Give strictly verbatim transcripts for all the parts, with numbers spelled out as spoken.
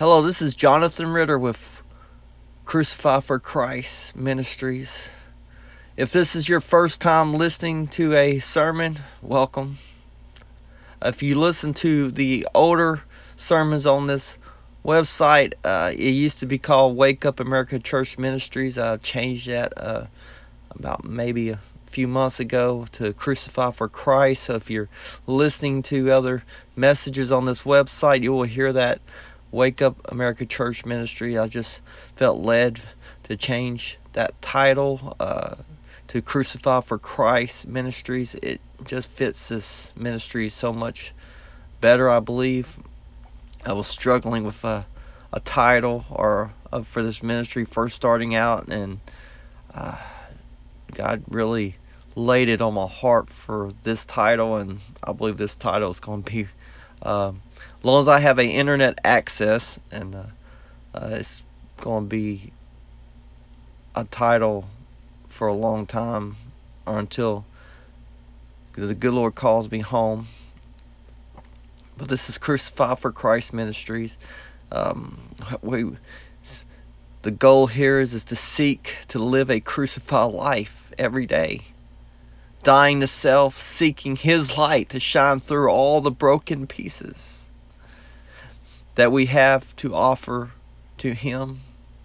Hello, this is Jonathan Ritter with Crucify for Christ Ministries. If this is your first time listening to a sermon, welcome. If you listen to the older sermons on this website, uh, it used to be called Wake Up America Church Ministries. I've changed that uh, about maybe a few months ago to Crucify for Christ. So if you're listening to other messages on this website, you will hear that Wake Up America Church Ministry. I just felt led to change that title uh, to Crucify for Christ Ministries. It just fits this ministry so much better, I believe. I was struggling with a, a title or uh, for this ministry first starting out, and uh, God really laid it on my heart for this title, and I believe this title is going to be uh, as long as I have a internet access, and uh, uh, it's going to be a title for a long time, or until the good Lord calls me home. But this is Crucify for Christ Ministries. Um, we, the goal here is, is to seek to live a crucified life every day, dying to self, seeking His light to shine through all the broken pieces that we have to offer to Him.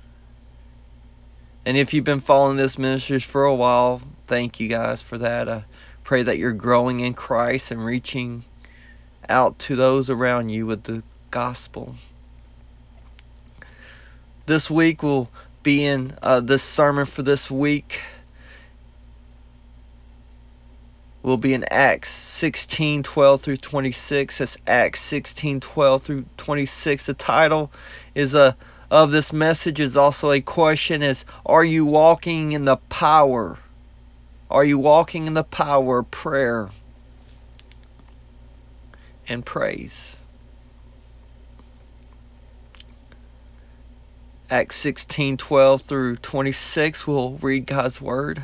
And if you've been following this ministry for a while, thank you guys for that. I pray that you're growing in Christ and reaching out to those around you with the gospel. This week will be in uh, this sermon for this week will be in Acts sixteen twelve through twenty-six. That's Acts sixteen twelve through twenty-six. The title is a of this message is also a question: is are you walking in the power? Are you walking in the power of prayer and praise? Acts sixteen twelve through twenty-six. We'll read God's word.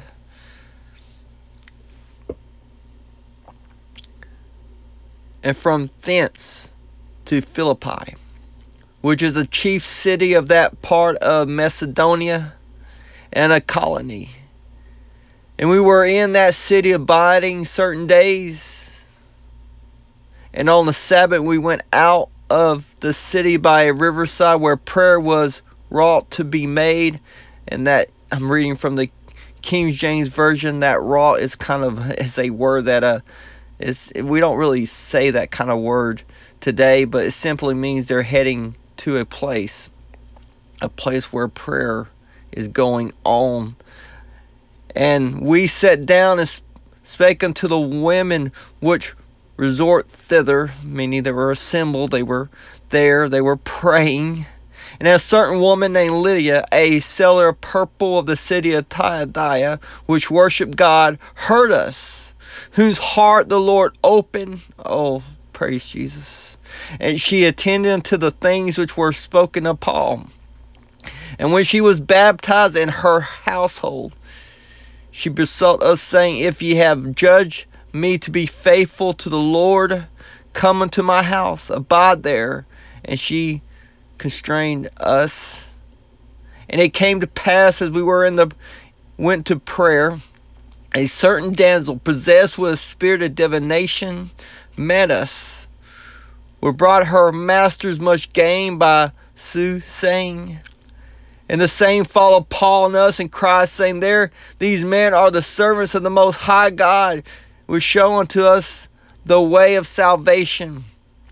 And from thence to Philippi, which is the chief city of that part of Macedonia, and a colony. And we were in that city abiding certain days. And on the Sabbath we went out of the city by a riverside where prayer was wrought to be made. And that, I'm reading from the King James Version, that wrought is kind of is a word that uh is we don't really say that kind of word today, but it simply means they're heading to a place, a place where prayer is going on. And we sat down and spake unto the women which resort thither, meaning they were assembled, they were there, they were praying. And a certain woman named Lydia, a seller of purple of the city of Thyatira, which worshipped God, heard us, whose heart the Lord opened. Oh, praise Jesus. And she attended unto the things which were spoken of Paul. And when she was baptized in her household, she besought us, saying, if ye have judged me to be faithful to the Lord, come unto my house, abide there. And she constrained us. And it came to pass, as we were in the went to prayer, a certain damsel possessed with a spirit of divination met us. We brought her masters much gain by soothsaying. And the same followed Paul and us, and cried, saying, there, these men are the servants of the Most High God, which show unto us the way of salvation.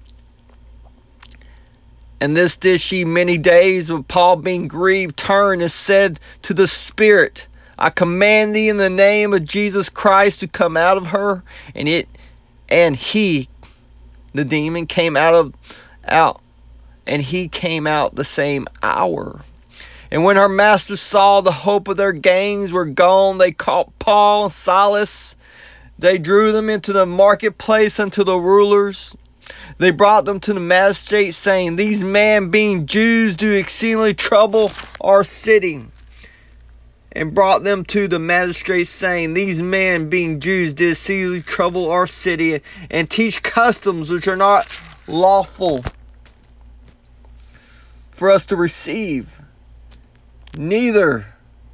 And this did she many days, with Paul being grieved, turned and said to the spirit, I command thee in the name of Jesus Christ to come out of her. And it, and he, the demon, came out of out, and he came out the same hour. And when her masters saw the hope of their gains were gone, they caught Paul and Silas. They drew them into the marketplace unto the rulers. They brought them to the magistrates, saying, these men, being Jews, do exceedingly trouble our city. And brought them to the magistrates, saying, these men, being Jews, did exceedingly trouble our city, and teach customs which are not lawful. for us to receive, neither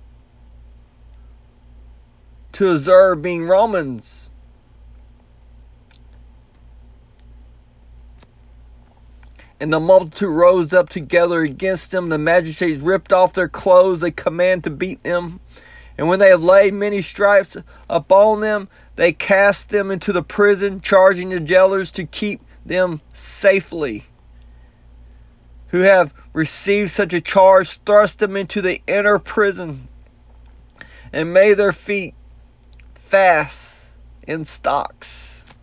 to observe, being Romans. And the multitude rose up together against them. The magistrates ripped off their clothes. They commanded to beat them. And when they had laid many stripes upon them, they cast them into the prison, charging the jailers to keep them safely. Who have received such a charge, thrust them into the inner prison, and made their feet fast in stocks.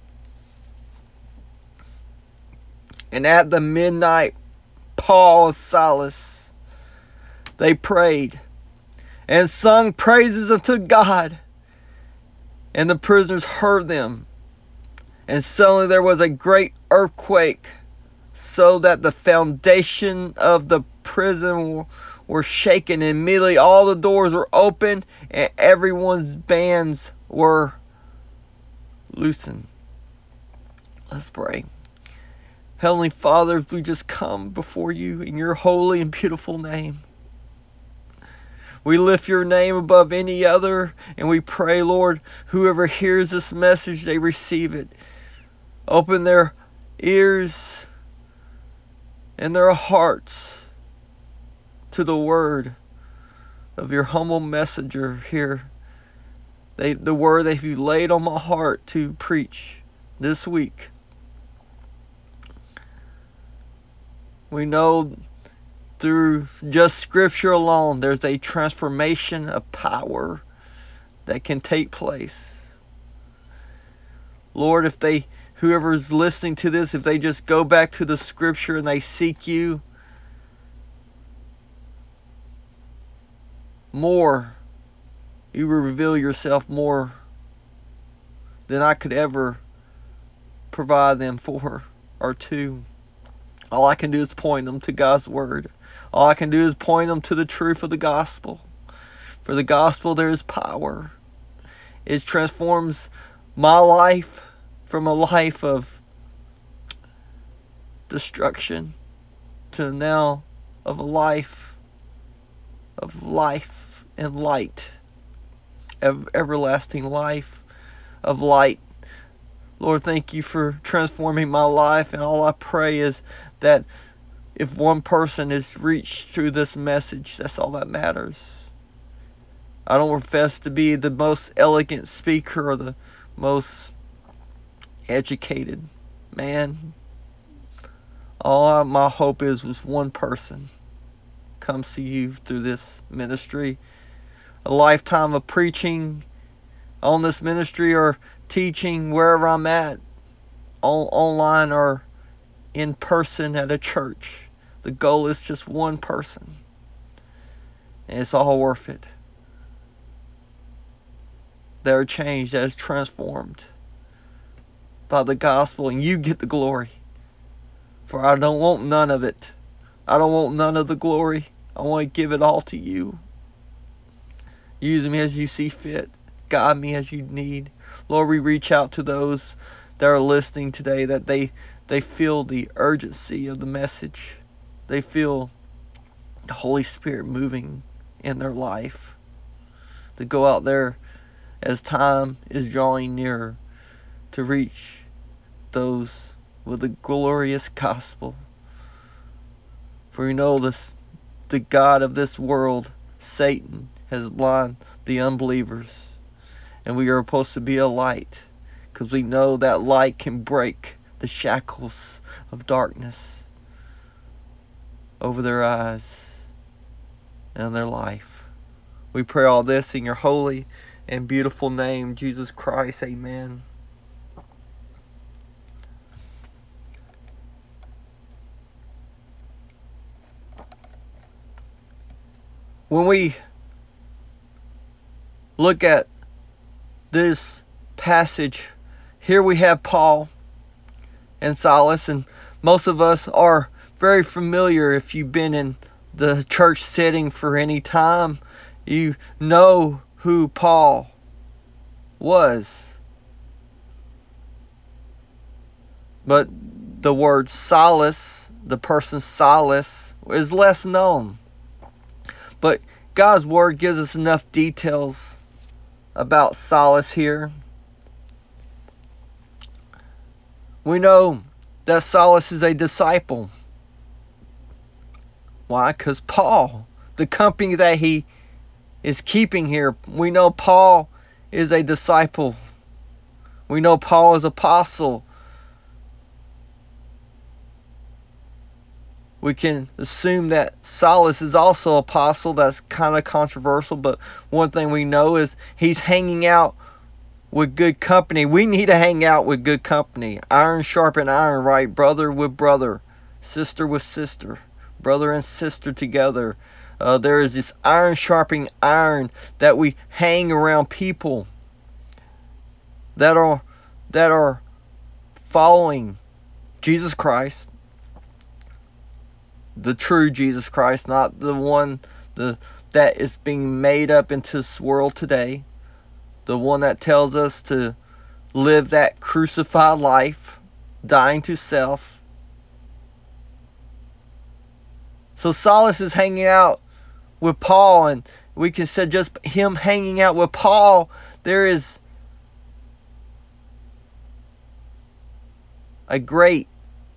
And at the midnight, Paul and Silas, they prayed and sung praises unto God. And the prisoners heard them. And suddenly there was a great earthquake, so that the foundation of the prison were shaken. And immediately all the doors were opened, and everyone's bands were loosened. Let's pray. Heavenly Father, we just come before you in your holy and beautiful name. We lift your name above any other, and we pray, Lord, whoever hears this message, they receive it. Open their ears and their hearts to the word of your humble messenger here. They, the word that you laid on my heart to preach this week. We know through just scripture alone, there's a transformation of power that can take place. Lord, if they, whoever's listening to this, if they just go back to the scripture and they seek you more, you will reveal yourself more than I could ever provide them for or to. All I can do is point them to God's word. All I can do is point them to the truth of the gospel. For the gospel, there is power. It transforms my life from a life of destruction to now of a life of life and light, of everlasting life, of light. Lord, thank you for transforming my life, and all I pray is that if one person is reached through this message, that's all that matters. I don't profess to be the most elegant speaker or the most educated man. All I, my hope is was one person comes to you through this ministry. A lifetime of preaching on this ministry or teaching wherever I'm at, on, online or in person at a church. The goal is just one person. And it's all worth it. They're changed, that is transformed by the gospel, and you get the glory. For I don't want none of it. I don't want none of the glory. I want to give it all to you. Use me as you see fit. Guide me as you need. Lord, we reach out to those that are listening today, that they, they feel the urgency of the message. They feel the Holy Spirit moving in their life. To go out there as time is drawing nearer to reach those with the glorious gospel. For we know this, the God of this world, Satan, has blinded the unbelievers. And we are supposed to be a light, because we know that light can break the shackles of darkness over their eyes and their life. We pray all this in your holy and beautiful name, Jesus Christ. Amen. When we look at this passage, here we have Paul and Silas, and most of us are very familiar. If you've been in the church setting for any time, you know who Paul was. But the word Silas the person Silas, is less known. But God's Word gives us enough details about Silas here. We know that Silas is a disciple. Why? Because Paul, the company that he is keeping here, we know Paul is a disciple. We know Paul is apostle. We can assume that Silas is also apostle. That's kind of controversial, but one thing we know is he's hanging out with good company. We need to hang out with good company. Iron sharpen iron, right? Brother with brother, sister with sister, brother and sister together. Uh, there is this iron sharpening iron that we hang around people that are that are following Jesus Christ, the true Jesus Christ, not the one the that is being made up into this world today, the one that tells us to live that crucified life, dying to self. So Silas is hanging out with Paul, and we can say just him hanging out with Paul, there is a great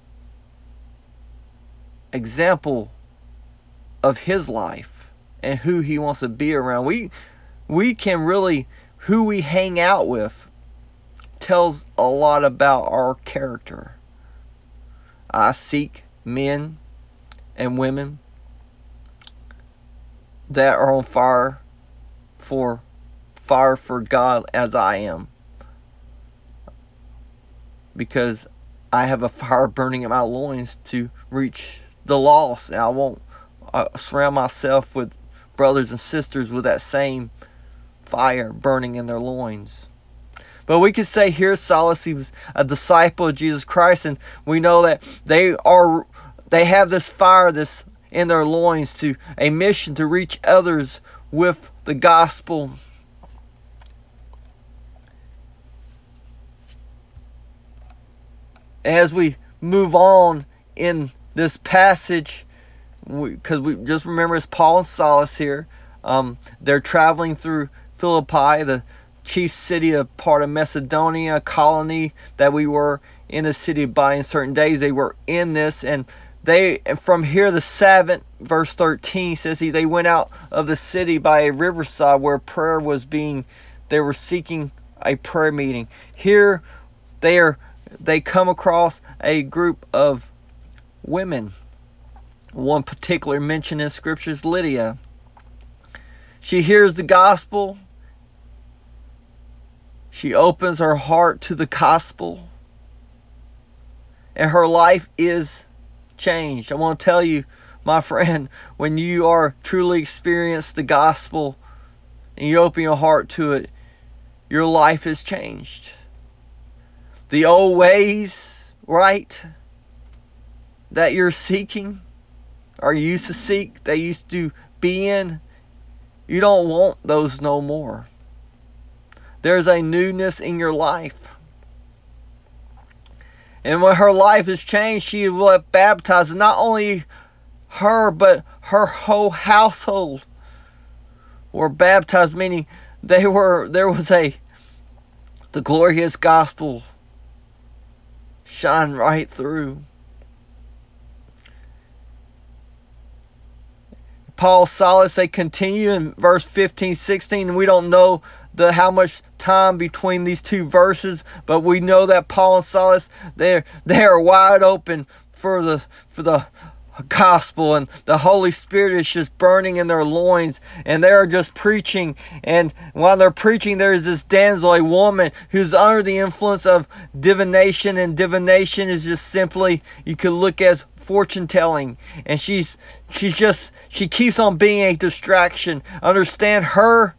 example of his life and who he wants to be around. We we can really, who we hang out with tells a lot about our character. I seek men and women that are on fire for fire for God as I am, because I have a fire burning in my loins to reach the lost. And I won't uh, surround myself with brothers and sisters with that same fire burning in their loins. But we could say here Silas, he was a disciple of Jesus Christ, and we know that they are they have this fire this in their loins, to a mission to reach others with the gospel. As we move on in this passage, because we, we just remember it's Paul and Silas here. Um, they're traveling through Philippi, the chief city of part of Macedonia, a colony that we were in the city by in certain days. They were in this, and they and from here the seventh verse thirteen says he, they went out of the city by a riverside where prayer was being. They were seeking a prayer meeting. Here they are. They come across a group of women. One particular mention in Scripture is Lydia. She hears the gospel. She opens her heart to the gospel. And her life is changed. I want to tell you, my friend, when you are truly experience the gospel and you open your heart to it, your life is changed. The old ways, right, that you're seeking, or used to seek, that used to be in, you don't want those no more. There's a newness in your life. And when her life is changed, she was baptized. And not only her, but her whole household were baptized, meaning they were there was a the glorious gospel shine right through. Paul, Silas, they continue in verse fifteen, sixteen, and we don't know the how much time between these two verses, but we know that Paul and Silas, they're they are wide open for the for the gospel, and the Holy Spirit is just burning in their loins, and they are just preaching. And while they're preaching, there is this damsel, a woman who's under the influence of divination, and divination is just simply, you could look as fortune telling, and she's she's just she keeps on being a distraction. Understand, her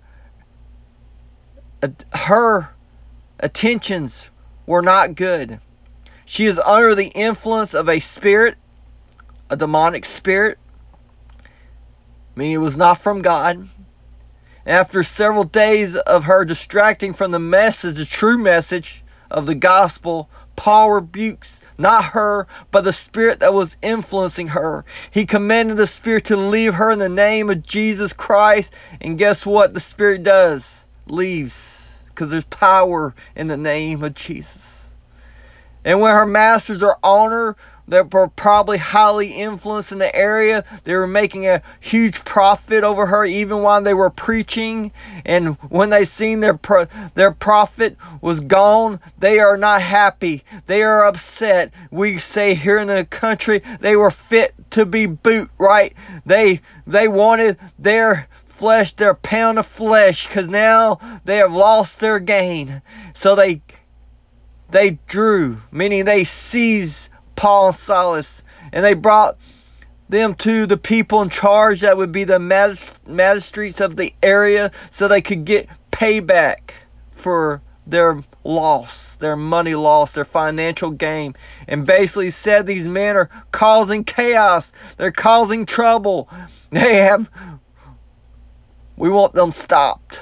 her attentions were not good. She is under the influence of a spirit, a demonic spirit, meaning it was not from God. After several days of her distracting from the message, the true message of the gospel, Paul rebukes not her, but the spirit that was influencing her. He commanded the spirit to leave her in the name of Jesus Christ. And guess what the spirit does? Leaves. Because there's power in the name of Jesus. And when her masters are on her, they were probably highly influenced in the area. They were making a huge profit over her even while they were preaching. And when they seen their pro- their profit was gone, they are not happy. They are upset. We say here in the country, they were fit to be boot, right? They they wanted their flesh, their pound of flesh, because now they have lost their gain. So they they drew, meaning they seized Paul and Silas, and they brought them to the people in charge, that would be the magistrates of the area, so they could get payback for their loss, their money loss, their financial gain. And basically said these men are causing chaos, they're causing trouble, they have, we want them stopped.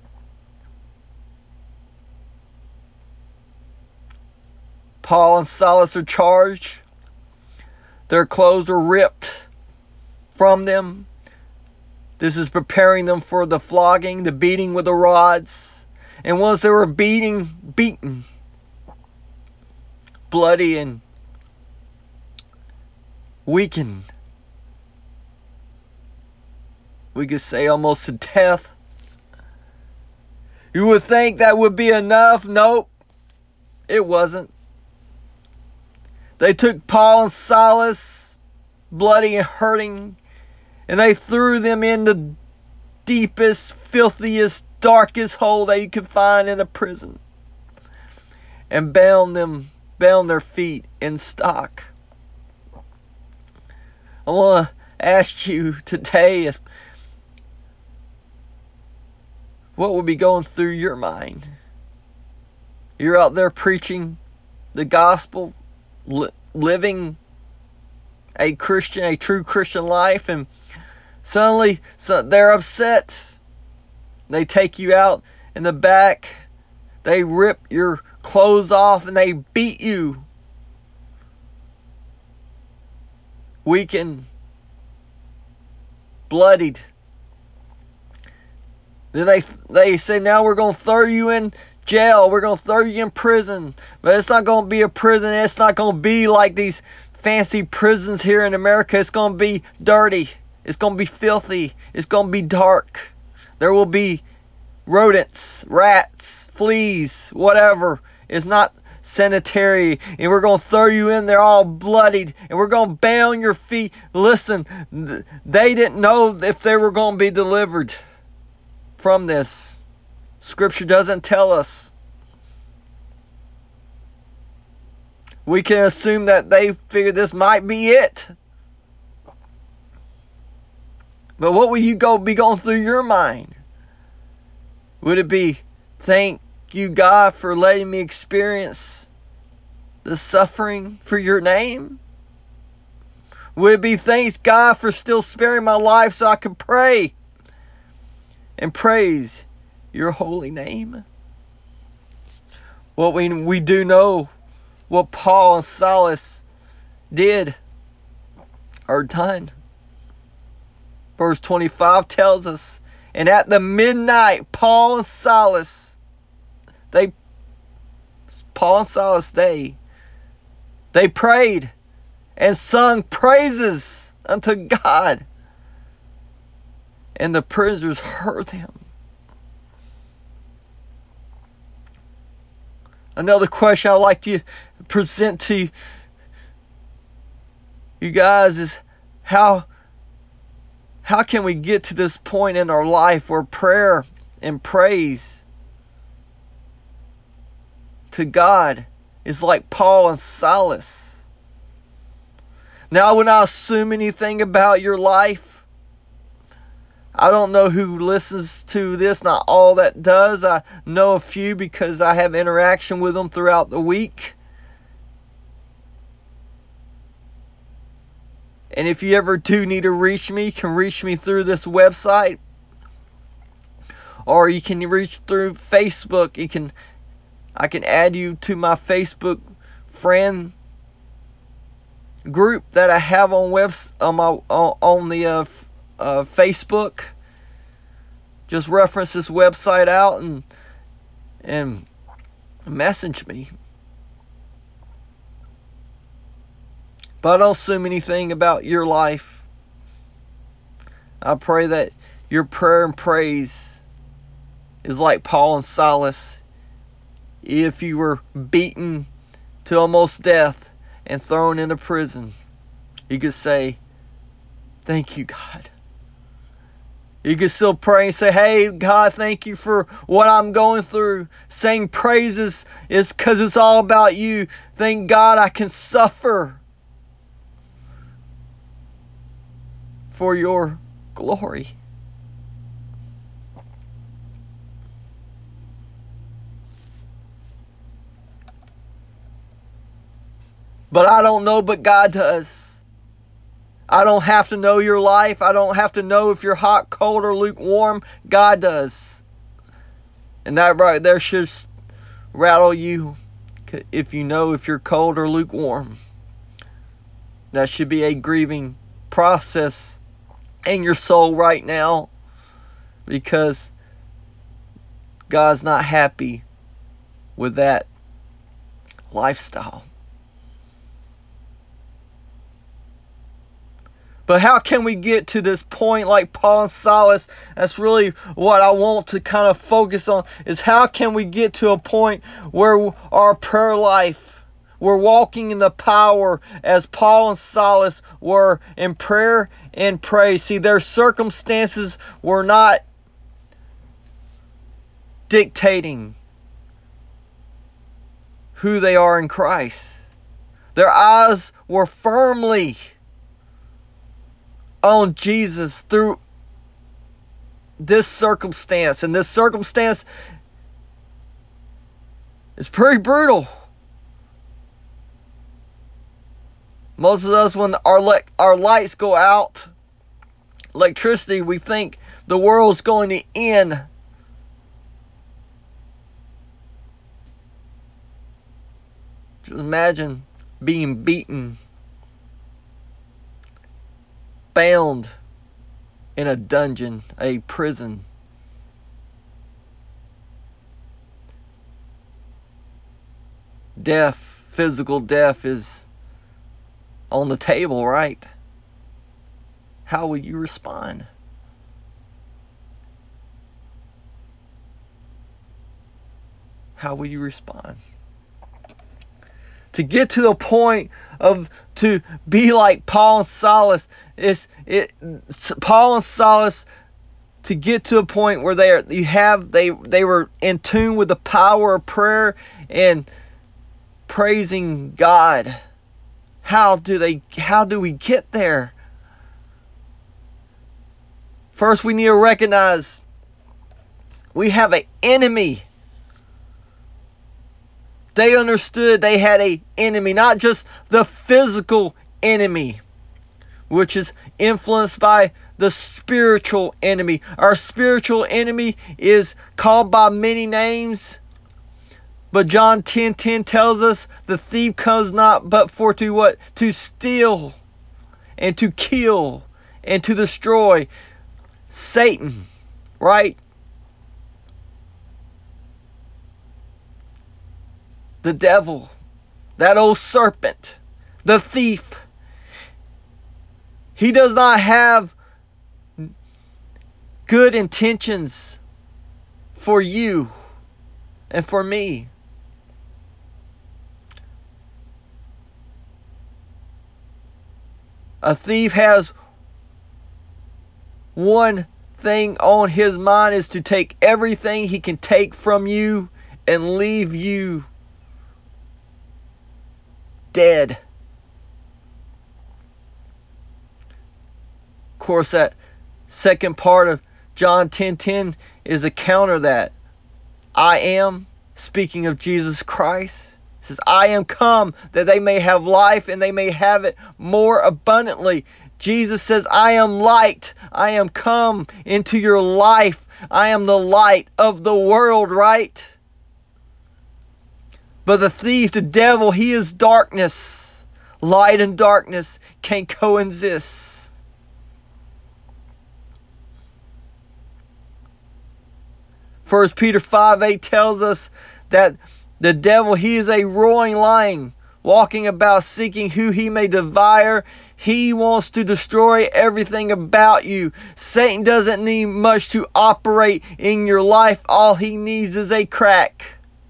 Paul and Silas are charged. Their clothes are ripped from them. This is preparing them for the flogging, the beating with the rods. And once they were beating, beaten, bloody and weakened, we could say almost to death, you would think that would be enough. Nope, it wasn't. They took Paul and Silas, bloody and hurting, and they threw them in the deepest, filthiest, darkest hole that you could find in a prison, and bound them, bound their feet in stock. I want to ask you today, if what would be going through your mind? You're out there preaching the gospel, living a Christian, a true Christian life, and suddenly so they're upset. They take you out in the back, they rip your clothes off, and they beat you, weakened, bloodied. Then they they say, now we're going to throw you in jail, we're going to throw you in prison. But it's not going to be a prison. It's not going to be like these fancy prisons here in America. It's going to be dirty. It's going to be filthy. It's going to be dark. There will be rodents, rats, fleas, whatever. It's not sanitary. And we're going to throw you in there all bloodied, and we're going to bound your feet. Listen, they didn't know if they were going to be delivered from this. Scripture doesn't tell us. We can assume that they figured this might be it. But what would you go be going through your mind? Would it be, thank you, God, for letting me experience the suffering for your name? Would it be, thanks, God, for still sparing my life so I could pray and praise your holy name? Well, we, we do know what Paul and Silas did or done. Verse twenty-five tells us, and at the midnight, Paul and Silas, they, Paul and Silas, they, they prayed and sung praises unto God, and the prisoners heard them. Another question I'd like to present to you guys is, how how can we get to this point in our life where prayer and praise to God is like Paul and Silas? Now, I will not assume anything about your life. I don't know who listens to this, not all that does. I know a few because I have interaction with them throughout the week. And if you ever do need to reach me, you can reach me through this website. Or you can reach through Facebook. You can I can add you to my Facebook friend group that I have on webs on my on, on the uh, uh, Facebook. Just reference this website out and and message me. But I don't assume anything about your life. I pray that your prayer and praise is like Paul and Silas. If you were beaten to almost death and thrown into prison, you could say, thank you, God. You can still pray and say, hey, God, thank you for what I'm going through. Saying praises is because it's all about you. Thank God I can suffer for your glory. But I don't know, but God does. I don't have to know your life. I don't have to know if you're hot, cold, or lukewarm. God does. And that right there should rattle you if you know if you're cold or lukewarm. That should be a grieving process in your soul right now, because God's not happy with that lifestyle. But how can we get to this point like Paul and Silas? That's really what I want to kind of focus on, is how can we get to a point where our prayer life, we're walking in the power as Paul and Silas were in prayer and praise. See, their circumstances were not dictating who they are in Christ. Their eyes were firmly on Jesus through this circumstance. And this circumstance is pretty brutal. Most of us, when our le- our lights go out, electricity, we think the world's going to end. Just imagine being beaten, bound in a dungeon, a prison. Death, physical death is on the table, right? How will you respond? How will you respond? To get to the point of to be like Paul and Silas, is it Paul and Silas, to get to a point where they are, you have they they were in tune with the power of prayer and praising God. How do they how do we get there? First, we need to recognize we have an enemy. They understood they had an enemy, not just the physical enemy, which is influenced by the spiritual enemy. Our spiritual enemy is called by many names, but John ten ten tells us the thief comes not but for to what? To steal and to kill and to destroy. Satan, right? The devil, that old serpent, the thief. He does not have good intentions for you and for me. A thief has one thing on his mind, is to take everything he can take from you and leave you dead. Of course, that second part of John ten ten is a counter that. I am, speaking of Jesus Christ, says, I am come that they may have life and they may have it more abundantly. Jesus says, I am light. I am come into your life. I am the light of the world, right? But the thief, the devil, he is darkness. Light and darkness can't coexist. First Peter five eight tells us that the devil, he is a roaring lion, walking about seeking who he may devour. He wants to destroy everything about you. Satan doesn't need much to operate in your life. All he needs is a crack.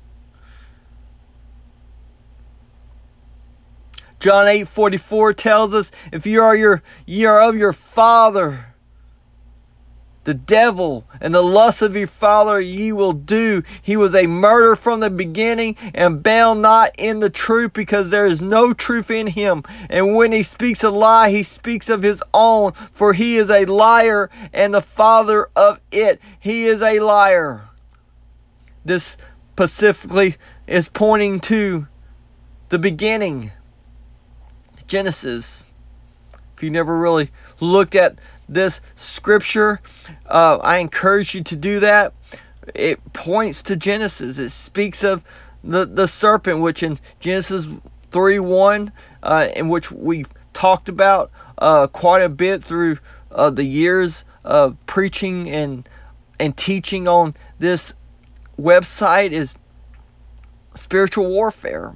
John eight forty-four tells us, if you are your you are of your father, the devil, and the lust of your father ye will do. He was a murderer from the beginning, and bound not in the truth, because there is no truth in him. And when he speaks a lie, he speaks of his own, for he is a liar and the father of it. He is a liar. This specifically is pointing to the beginning, Genesis. If you never really looked at this scripture, uh, I encourage you to do that. It points to Genesis. It speaks of the, the serpent, which in Genesis three one, uh, in which we've talked about uh, quite a bit through uh, the years of preaching and and teaching on this website, is spiritual warfare.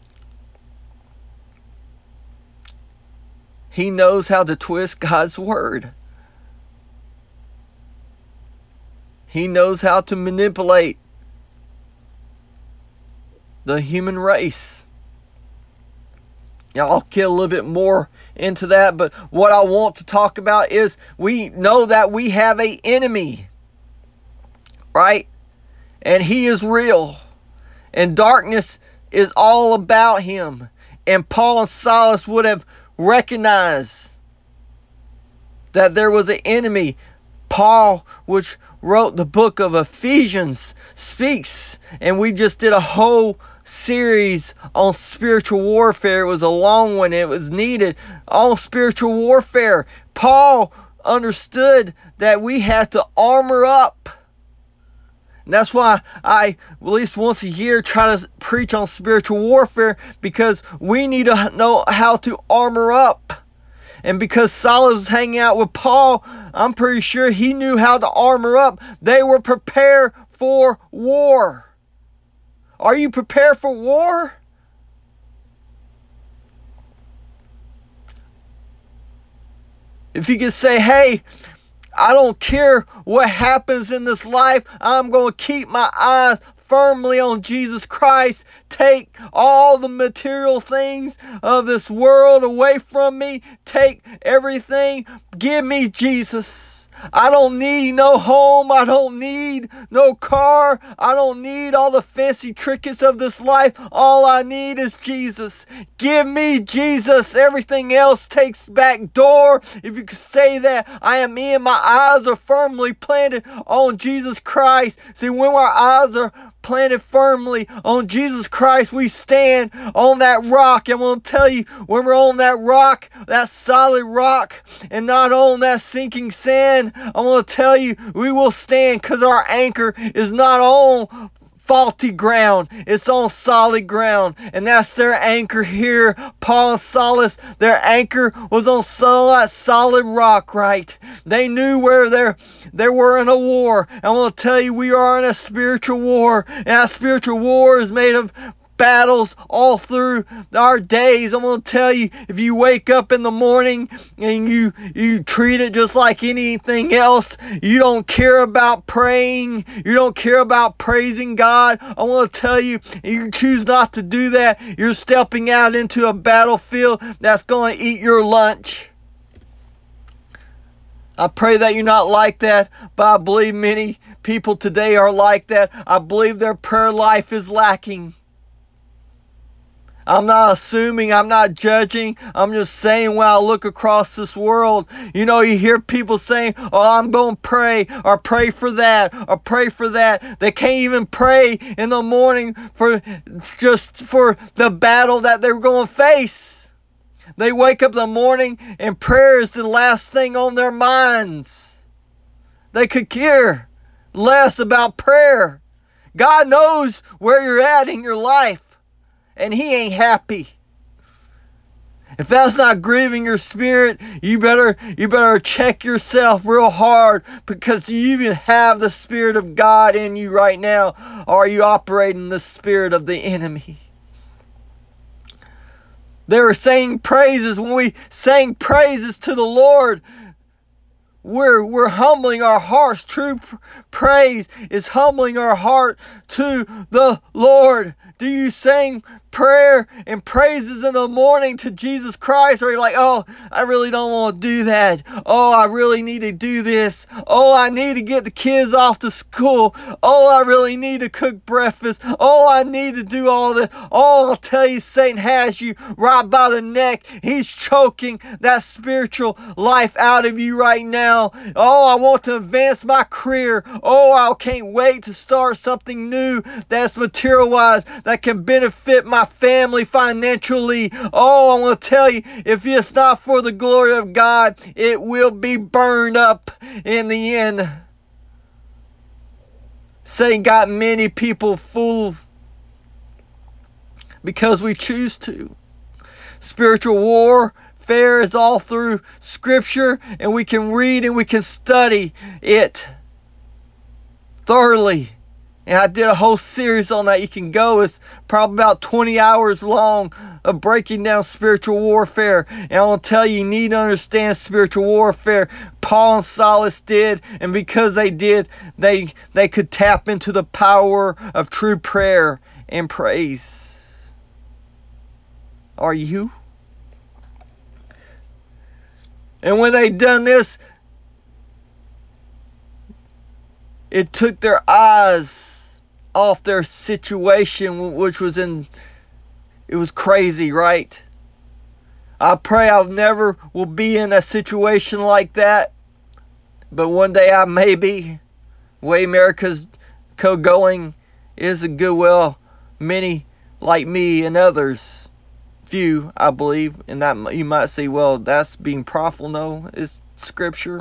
He knows how to twist God's word. He knows how to manipulate the human race. Now, I'll get a little bit more into that, but what I want to talk about is we know that we have an enemy, right? And he is real. And darkness is all about him. And Paul and Silas would have recognized that there was an enemy. Paul, which wrote the book of Ephesians, speaks, and we just did a whole series on spiritual warfare. It was a long one. It was needed. On spiritual warfare. Paul understood that we had to armor up. And that's why I, at least once a year, try to preach on spiritual warfare, because we need to know how to armor up. And because Silas was hanging out with Paul, I'm pretty sure he knew how to armor up. They were prepared for war. Are you prepared for war? If you could say, hey, I don't care what happens in this life, I'm going to keep my eyes firmly on Jesus Christ. Take all the material things of this world away from me. Take everything. Give me Jesus. I don't need no home. I don't need no car. I don't need all the fancy trinkets of this life. All I need is Jesus. Give me Jesus. Everything else takes back door. If you could say that, I am in. My eyes are firmly planted on Jesus Christ. See, when our eyes are planted firmly on Jesus Christ, we stand on that rock. And we'll tell you, when we're on that rock, that solid rock, and not on that sinking sand, I'm going to tell you, we will stand, because our anchor is not on faulty ground. It's on solid ground. And that's their anchor here. Paul and Silas, their anchor was on solid, solid rock, right? They knew where they're They were in a war. And I'm going to tell you, we are in a spiritual war. And that spiritual war is made of battles all through our days. I'm going to tell you, if you wake up in the morning and you you treat it just like anything else, you don't care about praying, you don't care about praising God, I want to tell you, if you choose not to do that, you're stepping out into a battlefield that's going to eat your lunch. I pray that you're not like that, but I believe many people today are like that. I believe their prayer life is lacking. I'm not assuming, I'm not judging, I'm just saying, when I look across this world, you know, you hear people saying, oh, I'm going to pray, or pray for that, or pray for that. They can't even pray in the morning for just for the battle that they're going to face. They wake up in the morning and prayer is the last thing on their minds. They could care less about prayer. God knows where you're at in your life. and he ain't happy. If that's not grieving your spirit, you better you better check yourself real hard, because do you even have the Spirit of God in you right now? Or are you operating the spirit of the enemy? They were saying praises. When we sang praises to the Lord, We're, we're humbling our hearts. True praise is humbling our heart to the Lord. Do you sing prayer and praises in the morning to Jesus Christ? Or are you like, oh, I really don't want to do that. Oh, I really need to do this. Oh, I need to get the kids off to school. Oh, I really need to cook breakfast. Oh, I need to do all this. Oh, I'll tell you, Satan has you right by the neck. He's choking that spiritual life out of you right now. Oh, I want to advance my career. Oh, I can't wait to start something new that's material-wise, that can benefit my family financially. Oh, I want to tell you, if it's not for the glory of God, it will be burned up in the end. Satan got many people fooled because we choose to. Spiritual warfare is all through Scripture, and we can read and we can study it thoroughly. And I did a whole series on that. You can go. It's probably about twenty hours long of breaking down spiritual warfare. And I want to tell you, you need to understand spiritual warfare. Paul and Silas did, and because they did, they they could tap into the power of true prayer and praise. Are you? And when they done this, it took their eyes off their situation, which was in, it was crazy, right? I pray I never will be in a situation like that, but one day I may be. The way America's going is a good, well, many like me and others, few, I believe, and that you might say, well, that's being prideful. No, it's Scripture.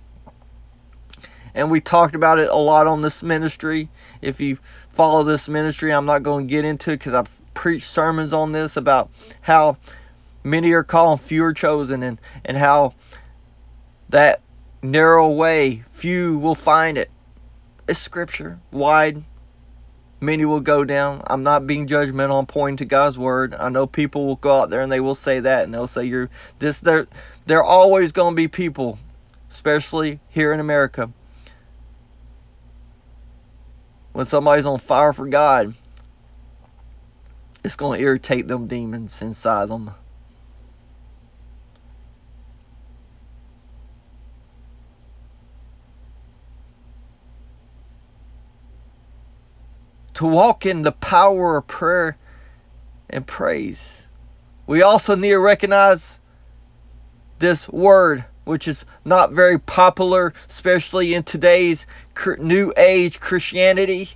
And we talked about it a lot on this ministry. If you follow this ministry, I'm not going to get into it because I've preached sermons on this about how many are called, few are chosen, and, and how that narrow way, few will find it. It's Scripture, wide, many will go down. I'm not being judgmental. I'm pointing to God's Word. I know people will go out there and they will say that, and they'll say you're this. There, there are always going to be people, especially here in America, when somebody's on fire for God, it's going to irritate them demons inside them. To walk in the power of prayer and praise, we also need to recognize this word, which is not very popular, especially in today's new age Christianity.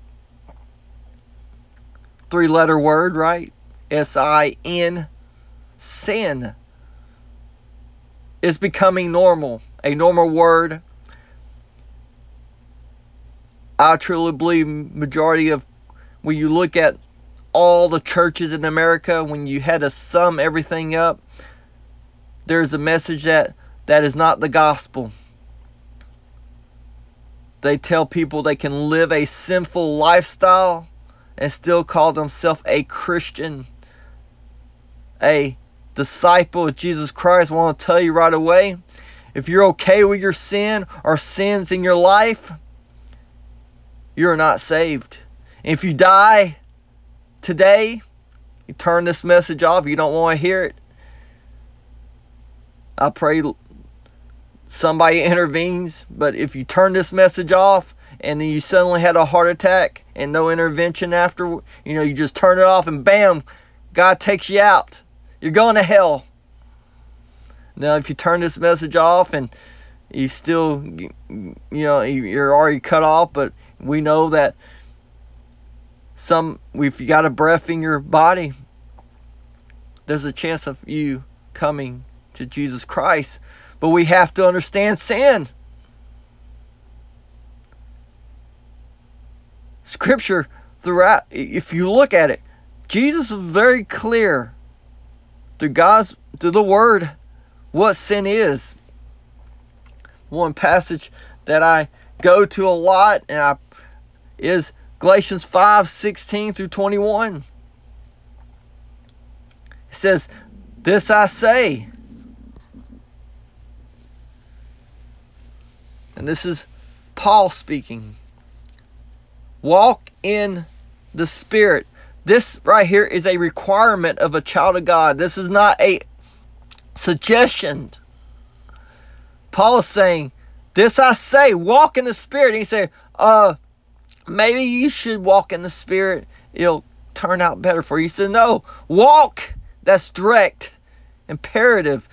Three-letter word, right? S I N. Sin. Is becoming normal. A normal word. I truly believe majority of, when you look at all the churches in America, when you had to sum everything up, there's a message that that is not the gospel. They tell people they can live a sinful lifestyle and still call themselves a Christian, a disciple of Jesus Christ. I want to tell you right away, if you're okay with your sin or sins in your life, you're not saved. If you die today, you turn this message off. You don't want to hear it. I pray somebody intervenes, but if you turn this message off and then you suddenly had a heart attack and no intervention after, you know, you just turn it off and bam, God takes you out. You're going to hell. Now, if you turn this message off and you still, you know, you're already cut off, but we know that some, if you got a breath in your body, there's a chance of you coming to Jesus Christ. But we have to understand sin. Scripture throughout, if you look at it, Jesus was very clear through God's, through the Word, what sin is. One passage that I go to a lot and I, is Galatians five sixteen through twenty-one. It says, "This I say," and this is Paul speaking, "walk in the Spirit." This right here is a requirement of a child of God. This is not a suggestion. Paul is saying, "This I say, walk in the Spirit." And he said, uh, maybe you should walk in the Spirit. It'll turn out better for you. He said, no, walk. That's direct, imperative.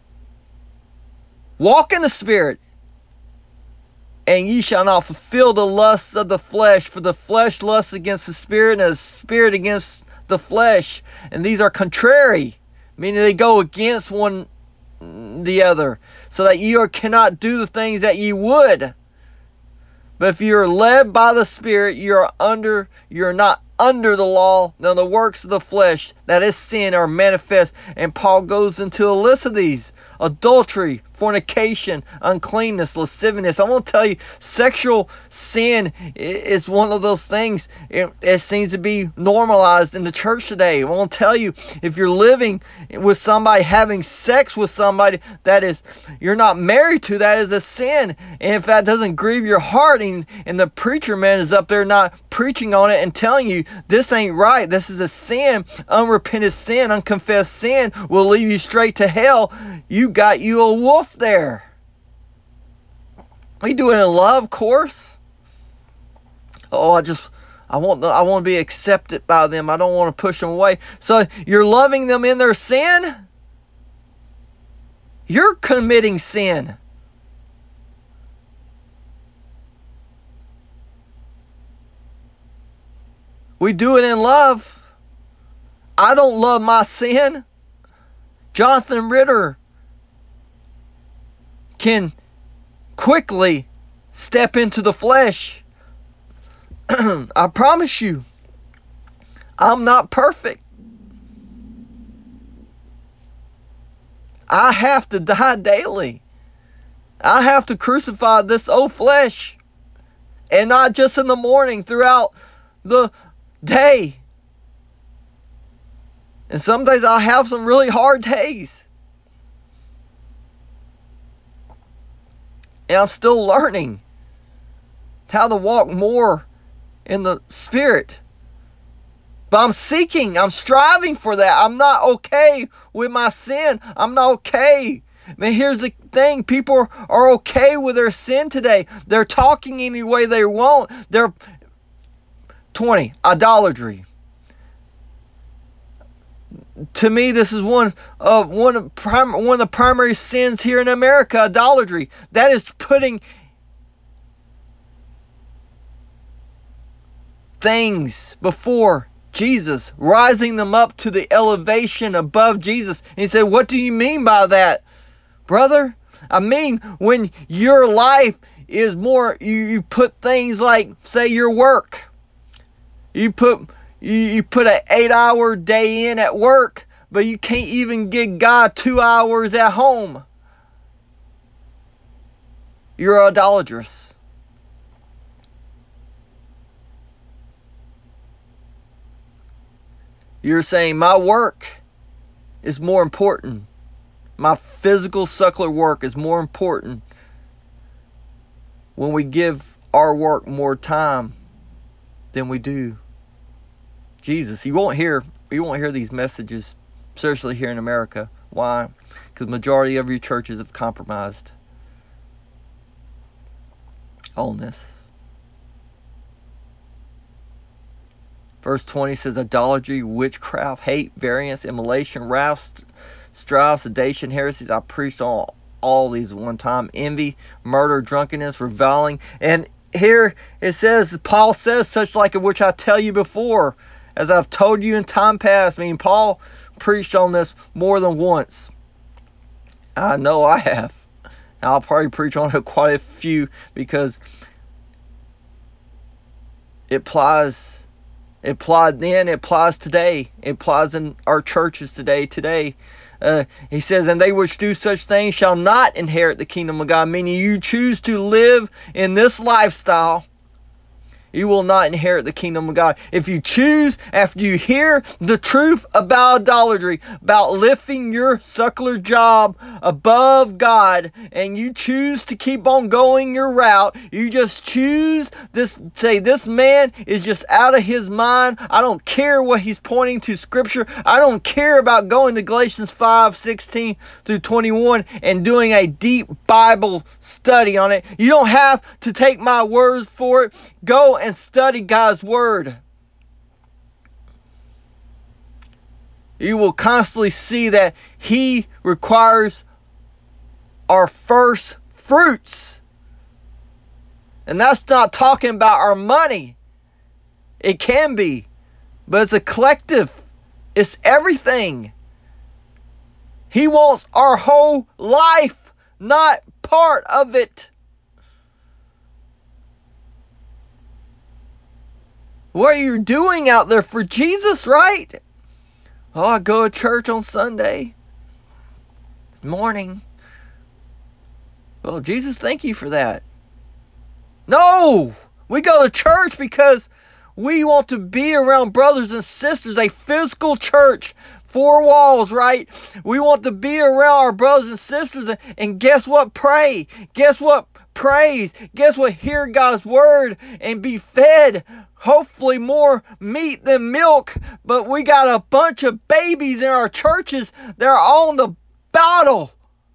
Walk in the Spirit, and ye shall not fulfill the lusts of the flesh. For the flesh lusts against the Spirit, and the Spirit against the flesh. And these are contrary, meaning they go against one the other, so that ye cannot do the things that ye would. But if you are led by the Spirit, you are under, you are not under the law. Now the works of the flesh, that is sin, are manifest. And Paul goes into a list of these: adultery, fornication, uncleanness, lasciviousness. I want to tell you, sexual sin is one of those things. It, it seems to be normalized in the church today. I want to tell you, if you're living with somebody, having sex with somebody that is you're not married to, that is a sin. And if that doesn't grieve your heart, and, and the preacher man is up there not preaching on it and telling you this ain't right, this is a sin, unrepented sin, unconfessed sin, will lead you straight to hell, you got you a wolf there. We do it in love, of course. Oh, I just, I want, I want to be accepted by them. I don't want to push them away. So you're loving them in their sin. You're committing sin. We do it in love. I don't love my sin. Jonathan Ritter can quickly step into the flesh. I promise you, I'm not perfect. I have to die daily. I have to crucify this old flesh. And not just in the morning, throughout the day. And some days I'll have some really hard days. And I'm still learning how to walk more in the Spirit. But I'm seeking, I'm striving for that. I'm not okay with my sin. I'm not okay. I mean, here's the thing. People are okay with their sin today. They're talking any way they want. They're twenty, idolatry. To me, this is one of one of prim, one of the primary sins here in America, idolatry. That is putting things before Jesus, rising them up to the elevation above Jesus. And he said, what do you mean by that, brother? I mean, when your life is more, you, you put things like, say, your work. You put you, you put an eight hour day in at work, but you can't even give God two hours at home. You're idolatrous. You're saying my work is more important. My physical secular work is more important when we give our work more time than we do Jesus. You won't hear you won't hear these messages, especially here in America. Why? Because the majority of your churches have compromised on this. Verse twenty says, idolatry, witchcraft, hate, variance, immolation, wrath, strife, sedation, heresies. I preached on all these at one time. Envy, murder, drunkenness, reviling. And here it says, Paul says, such like of which I tell you before, as I've told you in time past. I mean, Paul preached on this more than once. I know I have. I'll probably preach on it quite a few, because it applies It applied then, it applies today. It applies in our churches today. Today, uh, he says, and they which do such things shall not inherit the kingdom of God. Meaning, you choose to live in this lifestyle, you will not inherit the kingdom of God. If you choose, after you hear the truth about idolatry, about lifting your secular job above God, and you choose to keep on going your route, you just choose this, say, this man is just out of his mind. I don't care what he's pointing to Scripture. I don't care about going to Galatians five, sixteen through twenty-one and doing a deep Bible study on it. You don't have to take my words for it. Go and study God's Word. You will constantly see that He requires our first fruits. And that's not talking about our money. It can be. But it's a collective. It's everything. He wants our whole life, not part of it. What are you doing out there for Jesus, right? Oh, I go to church on Sunday morning. Well, Jesus, thank you for that. No! We go to church because we want to be around brothers and sisters, a physical church, four walls, right? We want to be around our brothers and sisters, and, and guess what? Pray. Guess what? Praise. Guess what? Hear God's Word and be fed. Hopefully more meat than milk. But we got a bunch of babies in our churches that are on the bottle.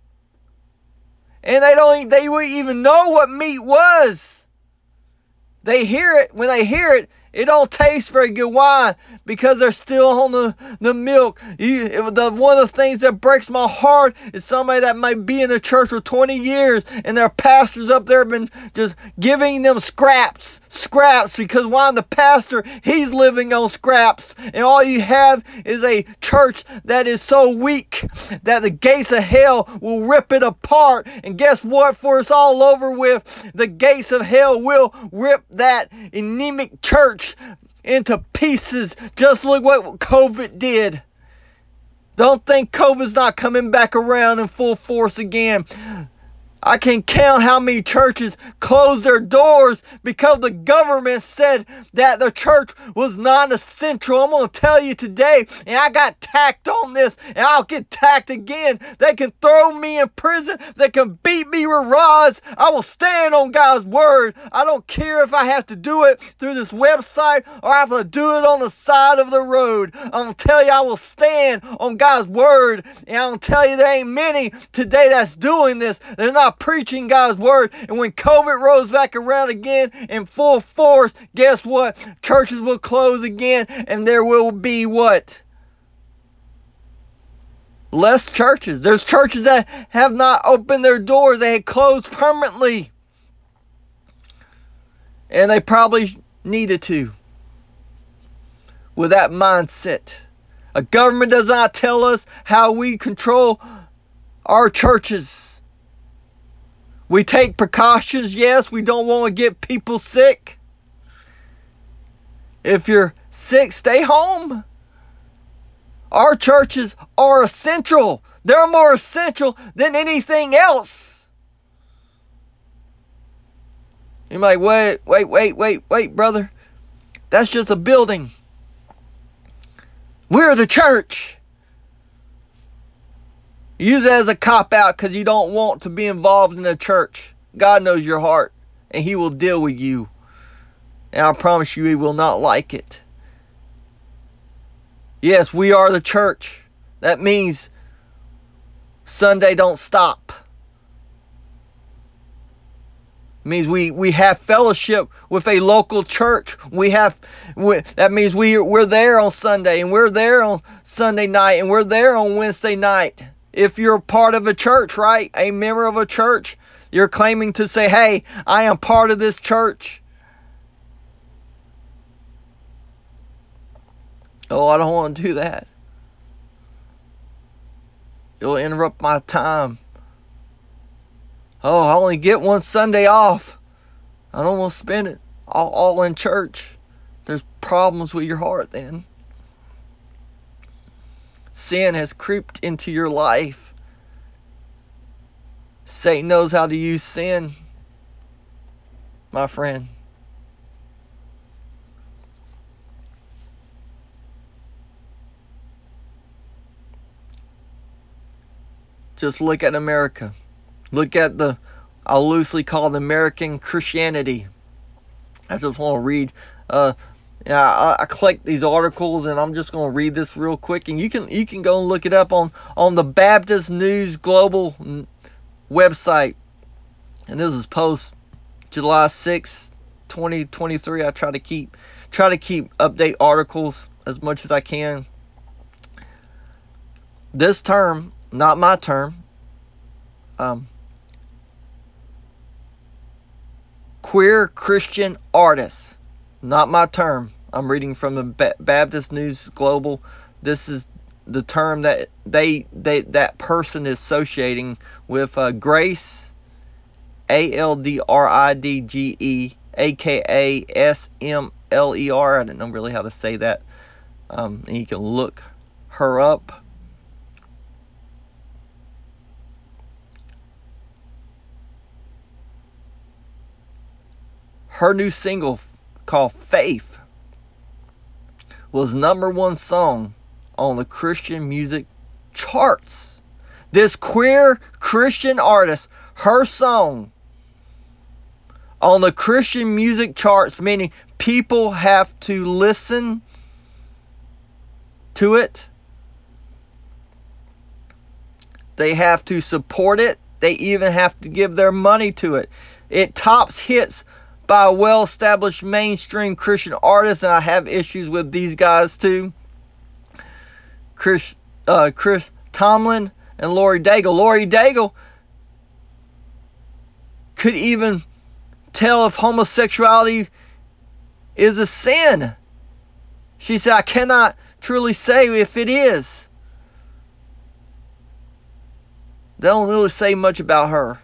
And they don't they wouldn't even know what meat was. They hear it. When they hear it, it don't taste very good. Why? Because they're still on the, the milk. You, the, one of the things that breaks my heart is somebody that might be in the church for twenty years and their pastors up there have been just giving them scraps. Scraps. Because why? The pastor, he's living on scraps. And all you have is a church that is so weak that the gates of hell will rip it apart. And guess what? For it's all over with, the gates of hell will rip that anemic church into pieces. Just look what COVID did. Don't think COVID's not coming back around in full force again. I can count how many churches closed their doors because the government said that the church was non-essential. I'm going to tell you today, and I got tacked on this, and I'll get tacked again. They can throw me in prison. They can beat me with rods. I will stand on God's Word. I don't care if I have to do it through this website or I have to do it on the side of the road. I'm going to tell you I will stand on God's Word, and I'm going to tell you there ain't many today that's doing this. They're not preaching God's Word. And when COVID rolls back around again in full force, guess what? Churches will close again, and there will be what? Less churches. There's churches that have not opened their doors. They had closed permanently. And they probably needed to. With that mindset. A government does not tell us how we control our churches. We take precautions, yes. We don't want to get people sick. If you're sick, stay home. Our churches are essential. They're more essential than anything else. You're like, wait, wait, wait, wait, wait, brother. That's just a building. We're the church. Use it as a cop-out because you don't want to be involved in the church. God knows your heart, and He will deal with you. And I promise you, He will not like it. Yes, we are the church. That means Sunday don't stop. It means we, we have fellowship with a local church. We have we, that means we we're there on Sunday, and we're there on Sunday night, and we're there on Wednesday night. If you're part of a church, right? A member of a church, you're claiming to say, hey, I am part of this church. Oh, I don't want to do that. It'll interrupt my time. Oh, I only get one Sunday off. I don't want to spend it all, all in church. There's problems with your heart then. Sin has creeped into your life. Satan knows how to use sin, my friend. Just look at America. Look at the, I'll loosely call it American Christianity. I just want to read, uh, yeah, I, I collect these articles, and I'm just going to read this real quick, and you can you can go and look it up on, on the Baptist News Global website. And this is post July sixth, twenty twenty-three. I try to keep try to keep update articles as much as I can. This term, not my term, um, queer Christian artists, not my term. I'm reading from the ba- Baptist News Global. This is the term that they they that person is associating with uh, Grace, A L D R I D G E, A K A S M L E R. I don't know really how to say that. Um, and you can look her up. Her new single called Faith was number one song on the Christian music charts. This queer Christian artist, her song on the Christian music charts, meaning people have to listen to it. They have to support it. They even have to give their money to it. It tops hits by a well-established mainstream Christian artist, and I have issues with these guys too. Chris, uh, Chris Tomlin and Lori Daigle. Lori Daigle could even tell if homosexuality is a sin. She said, I cannot truly say if it is. They don't really say much about her.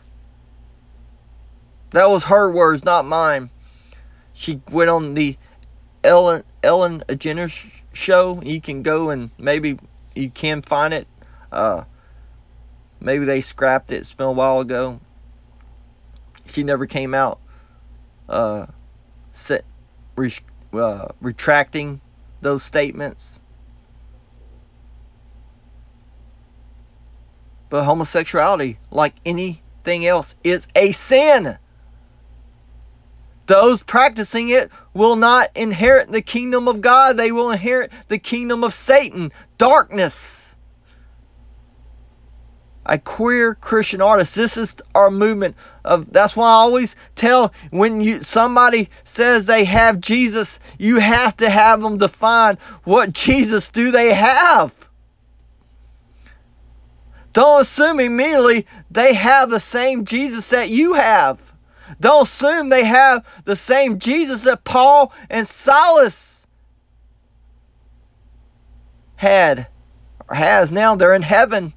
That was her words, not mine. She went on the Ellen Ellen DeGeneres show. You can go and maybe you can find it. Uh, maybe they scrapped it. It's been a while ago. She never came out uh, set, re, uh, retracting those statements. But homosexuality, like anything else, is a sin. Those practicing it will not inherit the kingdom of God. They will inherit the kingdom of Satan, darkness. A queer Christian artist. This is our movement of. That's why I always tell when you somebody says they have Jesus, you have to have them define what Jesus do they have. Don't assume immediately they have the same Jesus that you have. Don't assume they have the same Jesus that Paul and Silas had or has now. They're in heaven.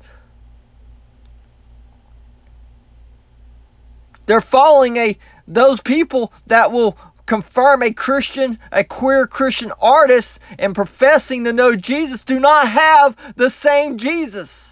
They're following a those people that will confirm a Christian, a queer Christian artist and professing to know Jesus do not have the same Jesus.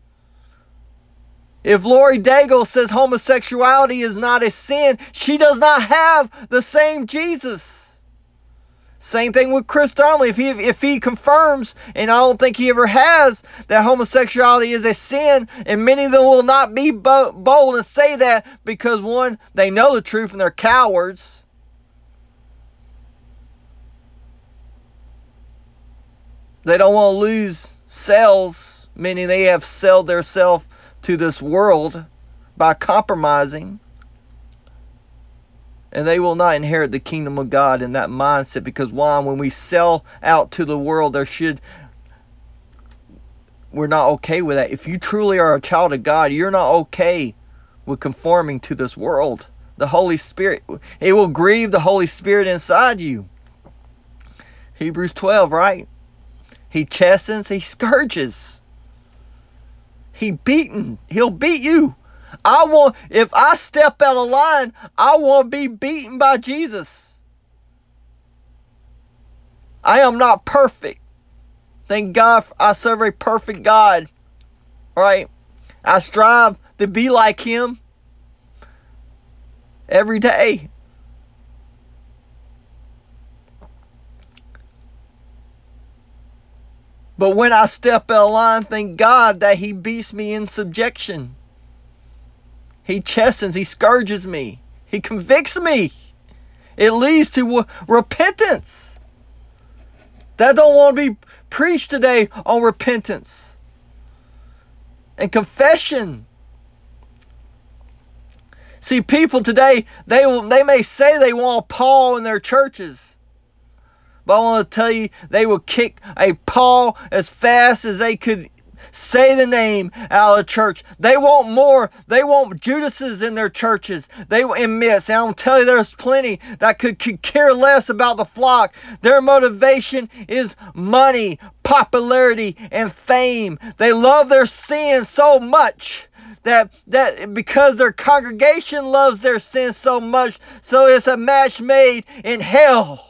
If Lori Daigle says homosexuality is not a sin, she does not have the same Jesus. Same thing with Chris Tomlin. If he if he confirms, and I don't think he ever has, that homosexuality is a sin, and many of them will not be bold and say that because, one, they know the truth and they're cowards. They don't want to lose sales, meaning they have sold their self to this world by compromising, and they will not inherit the kingdom of God in that mindset. Because one, when we sell out to the world, there should we're not okay with that. If you truly are a child of God, you're not okay with conforming to this world. The Holy Spirit, it will grieve the Holy Spirit inside you. Hebrews twelve, right? He chastens, he scourges. He beaten. He'll beat you. I want, if I step out of line, I want to be beaten by Jesus. I am not perfect. Thank God I serve a perfect God. Right? I strive to be like Him every day. But when I step out of line, thank God that He beats me in subjection. He chastens, He scourges me. He convicts me. It leads to repentance. That don't want to be preached today on repentance and confession. See, people today, they will, they may say they want Paul in their churches. But I want to tell you, they will kick a Paul as fast as they could say the name out of church. They want more. They want Judases in their churches. They in midst. And I'll tell you, there's plenty that could, could care less about the flock. Their motivation is money, popularity, and fame. They love their sin so much that that because their congregation loves their sin so much, so it's a match made in hell.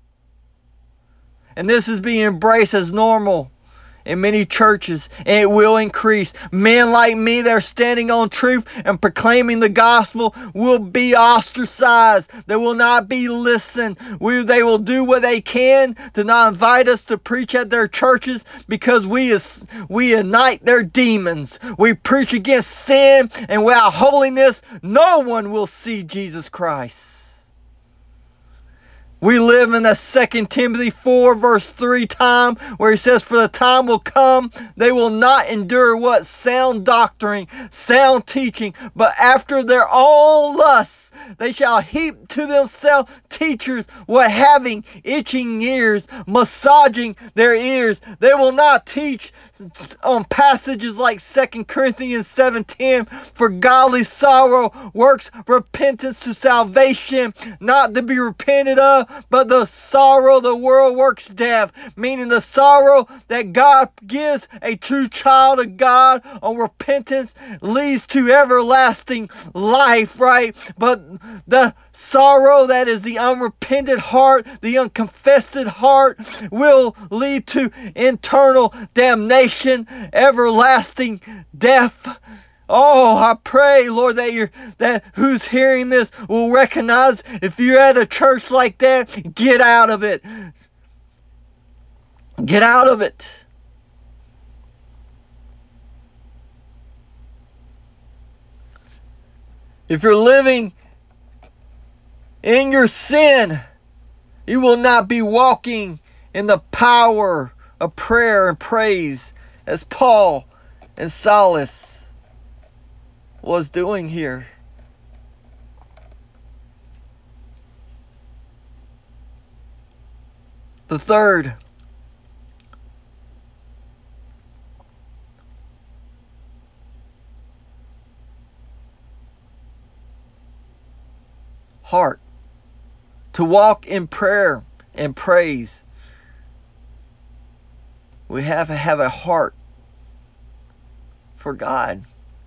And this is being embraced as normal in many churches, and it will increase. Men like me that are standing on truth and proclaiming the gospel will be ostracized. They will not be listened. We, they will do what they can to not invite us to preach at their churches because we we ignite their demons. We preach against sin, and without holiness, no one will see Jesus Christ. We live in a Second Timothy four verse three time where he says, for the time will come, they will not endure what? Sound doctrine, sound teaching, but after their own lusts, they shall heap to themselves teachers, what having itching ears, massaging their ears. They will not teach on passages like Second Corinthians seven ten, for godly sorrow works repentance to salvation, not to be repented of, but the sorrow the world works death, meaning the sorrow that God gives a true child of God on repentance leads to everlasting life, right? But the sorrow that is the unrepented heart, the unconfessed heart, will lead to eternal damnation, everlasting death. Oh, I pray, Lord, that you're that who's hearing this will recognize if you're at a church like that, get out of it. Get out of it. If you're living in your sin, you will not be walking in the power of prayer and praise as Paul and Silas was doing here. The third, heart. To walk in prayer and praise, we have to have a heart for God.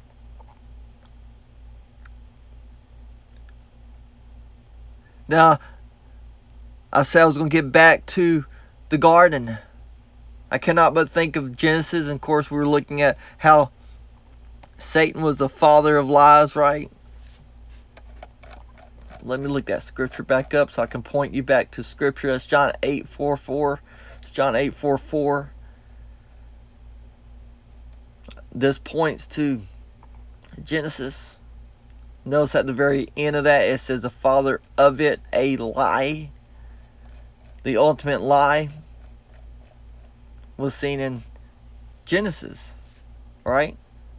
Now, I said I was going to get back to the garden. I cannot but think of Genesis, and of course we were looking at how Satan was the father of lies, right? Let me look that scripture back up so I can point you back to scripture. That's John eight forty-four. It's John eight forty-four. This points to Genesis. Notice at the very end of that it says the father of it, a lie. The ultimate lie was seen in Genesis, right?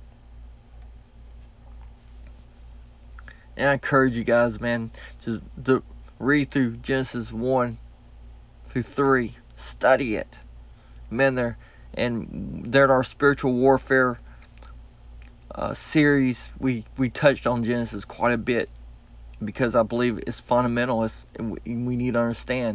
And I encourage you guys, man, just to read through Genesis one through three. Study it. Man, there and there in our spiritual warfare uh, series, we, we touched on Genesis quite a bit because I believe it's fundamental. It's, we need to understand.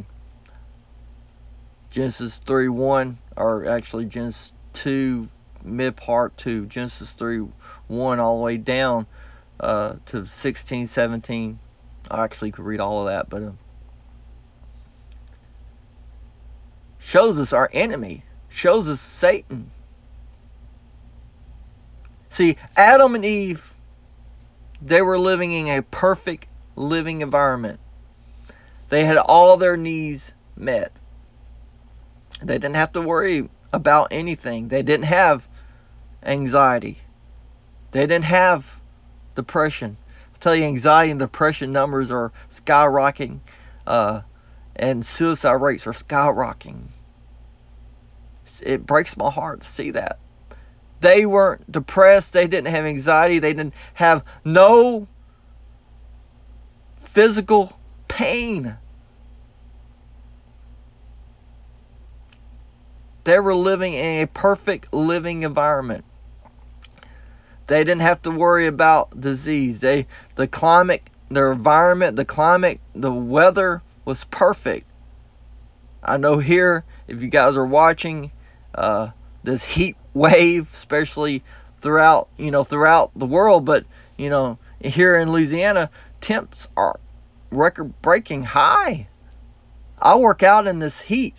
Genesis three one, or actually Genesis two, mid part two, Genesis three one all the way down uh, to sixteen, seventeen. I actually could read all of that, but uh, shows us our enemy, shows us Satan. See, Adam and Eve, they were living in a perfect living environment. They had all their needs met. They didn't have to worry about anything. They didn't have anxiety. They didn't have depression. I tell you, anxiety and depression numbers are skyrocketing, uh, and suicide rates are skyrocketing. It breaks my heart to see that. They weren't depressed. They didn't have anxiety. They didn't have no physical pain. They were living in a perfect living environment. They didn't have to worry about disease. They, the climate, their environment, the climate, the weather was perfect. I know here, if you guys are watching, uh, this heat wave, especially throughout, you know, throughout the world, but, you know, here in Louisiana, temps are record-breaking high. I work out in this heat.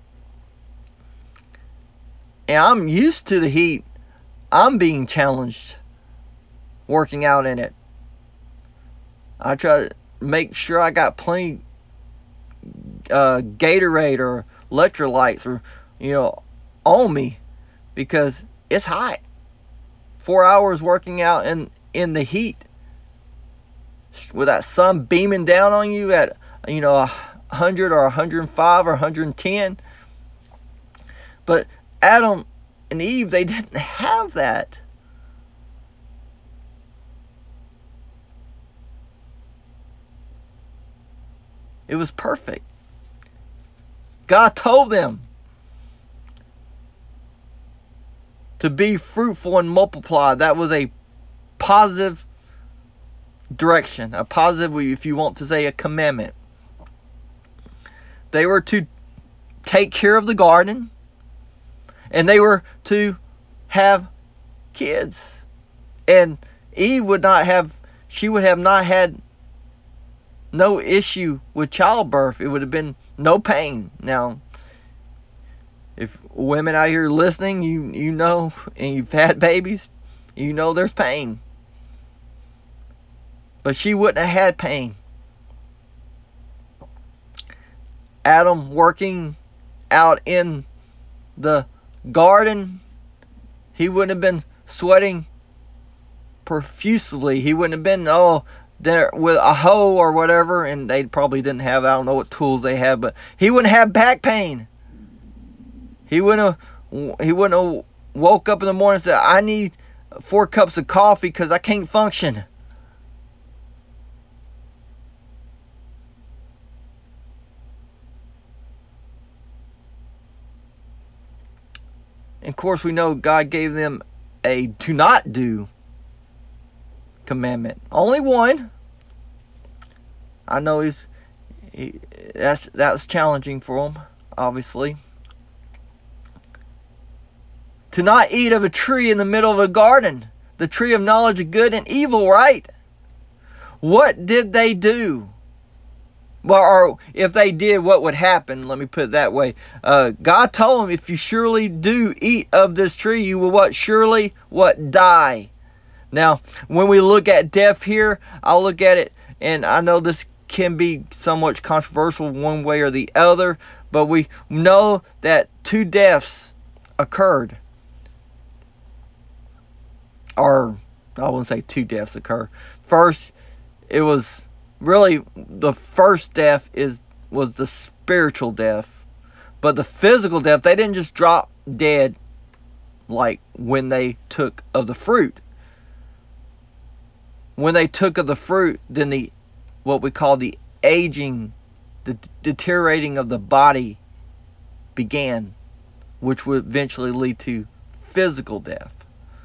And I'm used to the heat. I'm being challenged working out in it. I try to make sure I got plenty uh, Gatorade or electrolytes or, you know, on me, because it's hot. Four hours working out in, in the heat with that sun beaming down on you at, you know, one hundred or one hundred five or one hundred ten. But Adam and Eve, they didn't have that. It was perfect. God told them to be fruitful and multiply. That was a positive direction, a positive, if you want to say, a commandment. They were to take care of the garden, and they were to have kids. And Eve would not have, she would have not had no issue with childbirth. It would have been no pain. Now, if women out here listening, you you know, and you've had babies, you know there's pain. But she wouldn't have had pain. Adam working out in the garden, he wouldn't have been sweating profusely. He wouldn't have been, oh, there with a hoe or whatever, and they probably didn't have, I don't know what tools they had, but he wouldn't have back pain. He wouldn't have, he wouldn't have woke up in the morning and said, I need four cups of coffee because I can't function. And of course, we know God gave them a to not do commandment. Only one. I know he's he, that's that's challenging for him, obviously. To not eat of a tree in the middle of a garden, the tree of knowledge of good and evil, right? What did they do? Well, or if they did, what would happen? Let me put it that way. Uh, God told them, if you surely do eat of this tree, you will what? Surely what? Die. Now, when we look at death here, I'll look at it, and I know this can be somewhat controversial one way or the other, but we know that two deaths occurred. Or, I wouldn't say two deaths occur. First, it was really the first death is was the spiritual death. But the physical death, they didn't just drop dead like when they took of the fruit. When they took of the fruit, then the what we call the aging, the deteriorating of the body began, which would eventually lead to physical death.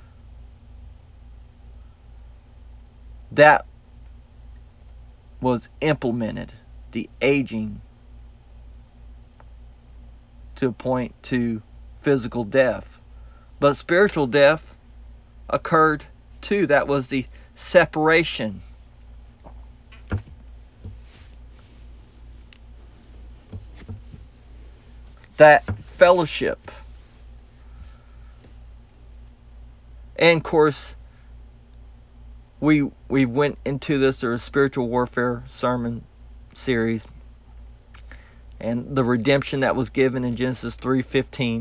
That was implemented, the aging, to a point to physical death. But spiritual death occurred too. That was the separation. that fellowship. And of course, we we went into this through a spiritual warfare sermon series, and the redemption that was given in Genesis three fifteen.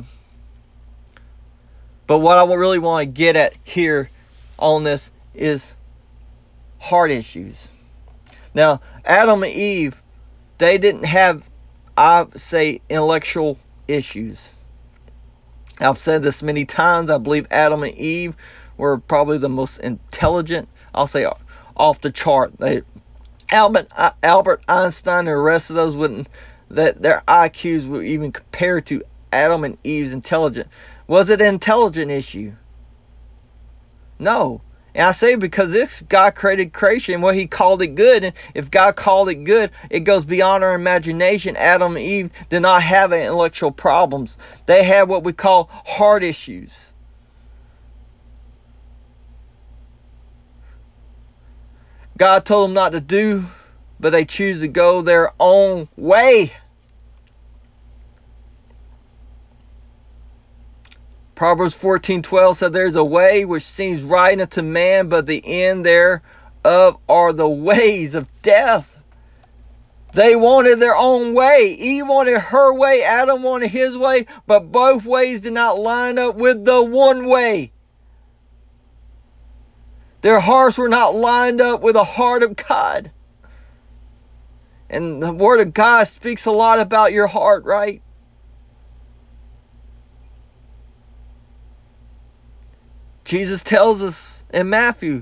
But what I really want to get at here on this is heart issues. Now, Adam and Eve, they didn't have, I say, intellectual issues. I've said this many times. I believe Adam and Eve were probably the most intelligent, I'll say, off the chart. They, Albert, Albert Einstein and the rest of those wouldn't, that their I Qs were even compared to Adam and Eve's intelligence. Was it an intelligent issue? No. And I say because this God created creation, what he called it good. And if God called it good, it goes beyond our imagination. Adam and Eve did not have intellectual problems. They had what we call heart issues. God told them not to do, but they choose to go their own way. Proverbs fourteen twelve said, "There's a way which seems right unto man, but the end thereof are the ways of death." They wanted their own way. Eve wanted her way. Adam wanted his way. But both ways did not line up with the one way. Their hearts were not lined up with the heart of God. And the Word of God speaks a lot about your heart, right? Jesus tells us in Matthew,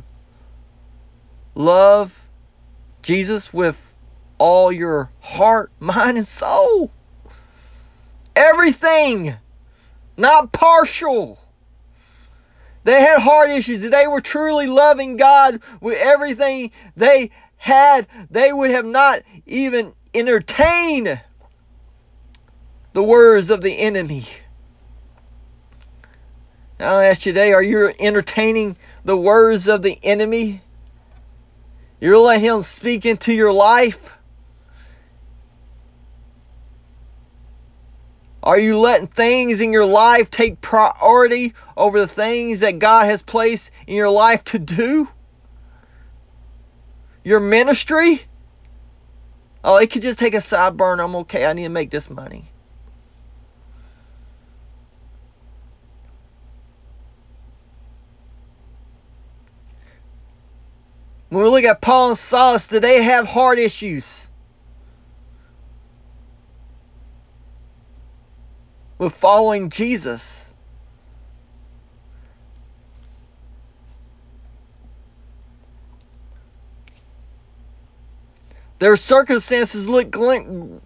love Jesus with all your heart, mind, and soul. Everything. Not partial. They had heart issues. They were truly loving God with everything they had. They would have not even entertained the words of the enemy. Now I ask you today, are you entertaining the words of the enemy? You're letting him speak into your life? Are you letting things in your life take priority over the things that God has placed in your life to do? Your ministry? Oh, it could just take a sideburn. I'm okay. I need to make this money. When we look at Paul and Silas, do they have heart issues with following Jesus? Their circumstances look glim,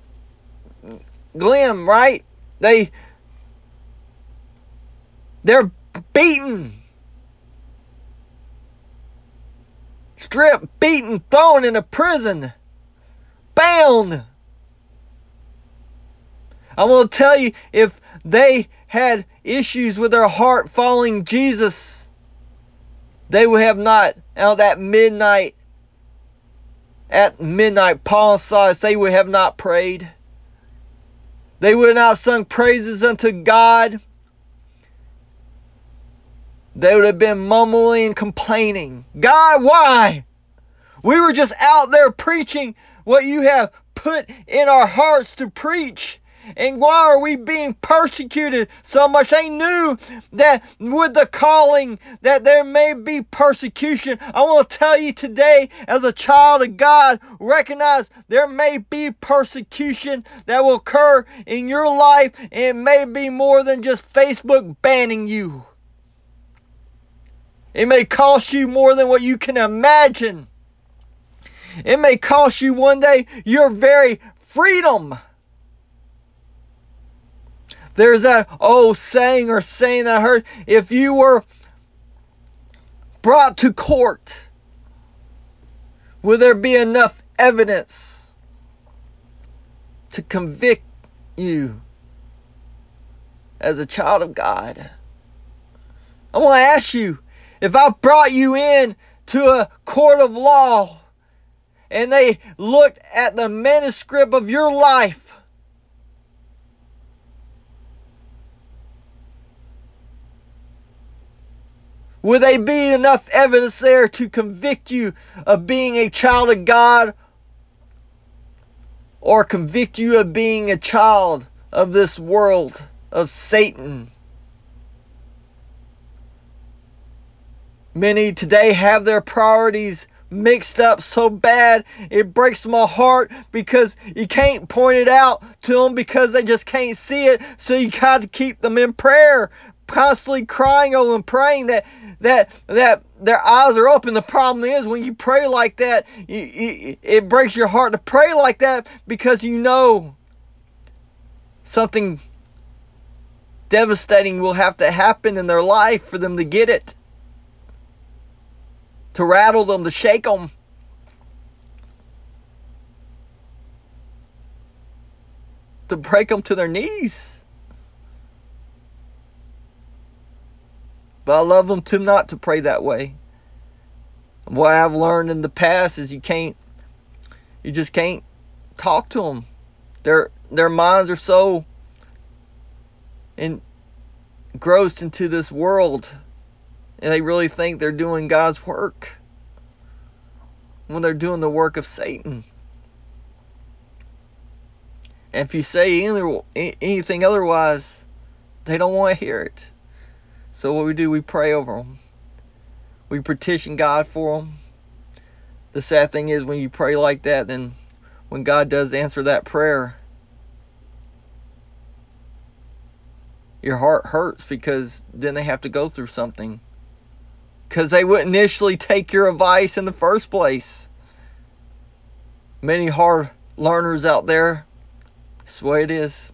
glim, right? They, they're beaten. Stripped, beaten, thrown into prison, bound. I want to tell you, if they had issues with their heart following Jesus, they would have not, out that midnight, at midnight, Paul and Silas, they would have not prayed. They would not have sung praises unto God. They would have been mumbling and complaining. God, why? We were just out there preaching what you have put in our hearts to preach. And why are we being persecuted so much? They knew that with the calling that there may be persecution. I want to tell you today, as a child of God, recognize there may be persecution that will occur in your life. And it may be more than just Facebook banning you. It may cost you more than what you can imagine. It may cost you one day your very freedom. There's that old saying or saying I heard, if you were brought to court, will there be enough evidence to convict you as a child of God? I want to ask you, if I brought you in to a court of law and they looked at the manuscript of your life, Would they be enough evidence there to convict you of being a child of God, or convict you of being a child of this world, of Satan? Many today have their priorities mixed up so bad it breaks my heart, because you can't point it out to them because they just can't see it. So you got to keep them in prayer, constantly crying over them, praying that that that their eyes are open. The problem is, when you pray like that, you, you, it breaks your heart to pray like that, because you know something devastating will have to happen in their life for them to get it, to rattle them, to shake them. To break them to their knees. But I love them to not to pray that way. What I've learned in the past is you can't, you just can't talk to them. Their their minds are so engrossed into this world, and they really think they're doing God's work when they're doing the work of Satan. And if you say anything otherwise, they don't want to hear it. So what we do, we pray over them. We petition God for them. The sad thing is, when you pray like that, then when God does answer that prayer, your heart hurts, because then they have to go through something. Because they wouldn't initially take your advice in the first place. Many hard learners out there, that's the way it is.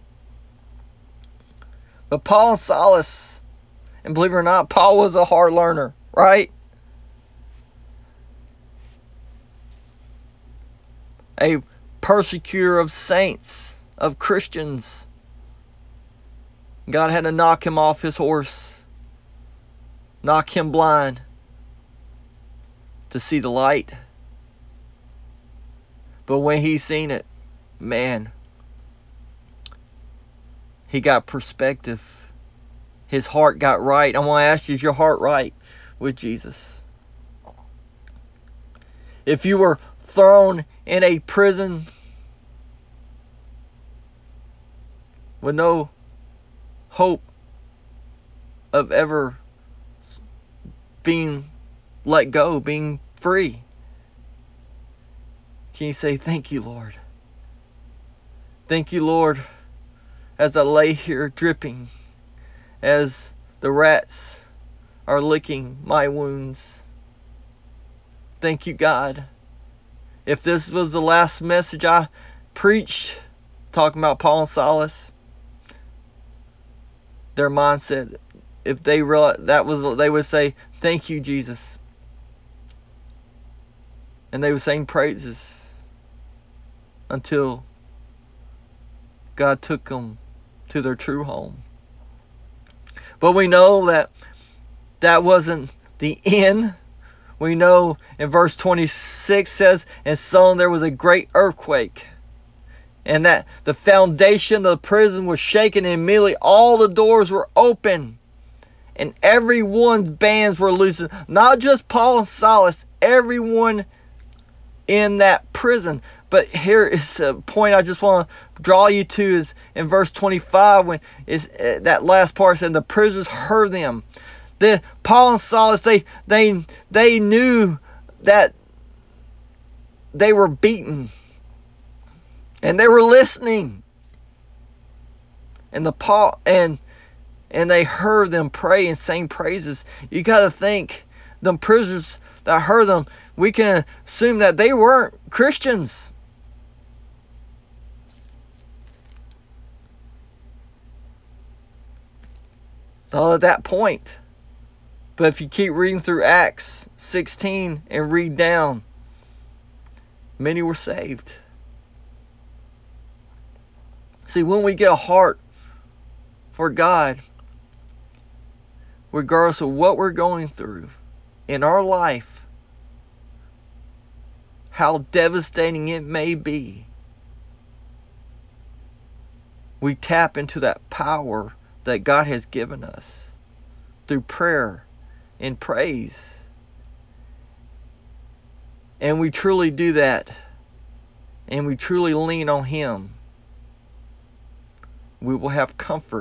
But Paul and Silas, and believe it or not, Paul was a hard learner, right? A persecutor of saints, of Christians. God had to knock him off his horse, knock him blind to see the light. But when he seen it, man, he got perspective. His heart got right. I want to ask you, is your heart right with Jesus? If you were thrown in a prison with no hope of ever being let go, being free, can you say, thank you, Lord? Thank you, Lord, as I lay here dripping, as the rats are licking my wounds. Thank you, God. If this was the last message I preached, talking about Paul and Silas, their mindset, if they realized that was, they would say, thank you, Jesus. And they would sing praises until God took them to their true home. But we know that that wasn't the end. We know in verse twenty-six says, and so there was a great earthquake, and that the foundation of the prison was shaken, and immediately all the doors were open, and everyone's bands were loosened. Not just Paul and Silas, everyone in that prison. But here is a point I just want to draw you to, is in verse twenty-five, when is uh, that last part said the prisoners heard them. The Paul and Silas, they they they knew that they were beaten, and they were listening, and the Paul and and they heard them pray and sing praises. You got to think, them prisoners that heard them, we can assume that they weren't Christians. Not at that point. But if you keep reading through Acts sixteen and read down, many were saved. See, when we get a heart for God, regardless of what we're going through in our life, how devastating it may be, we tap into that power that God has given us through prayer in praise, and we truly do that, and we truly lean on Him, we will have comfort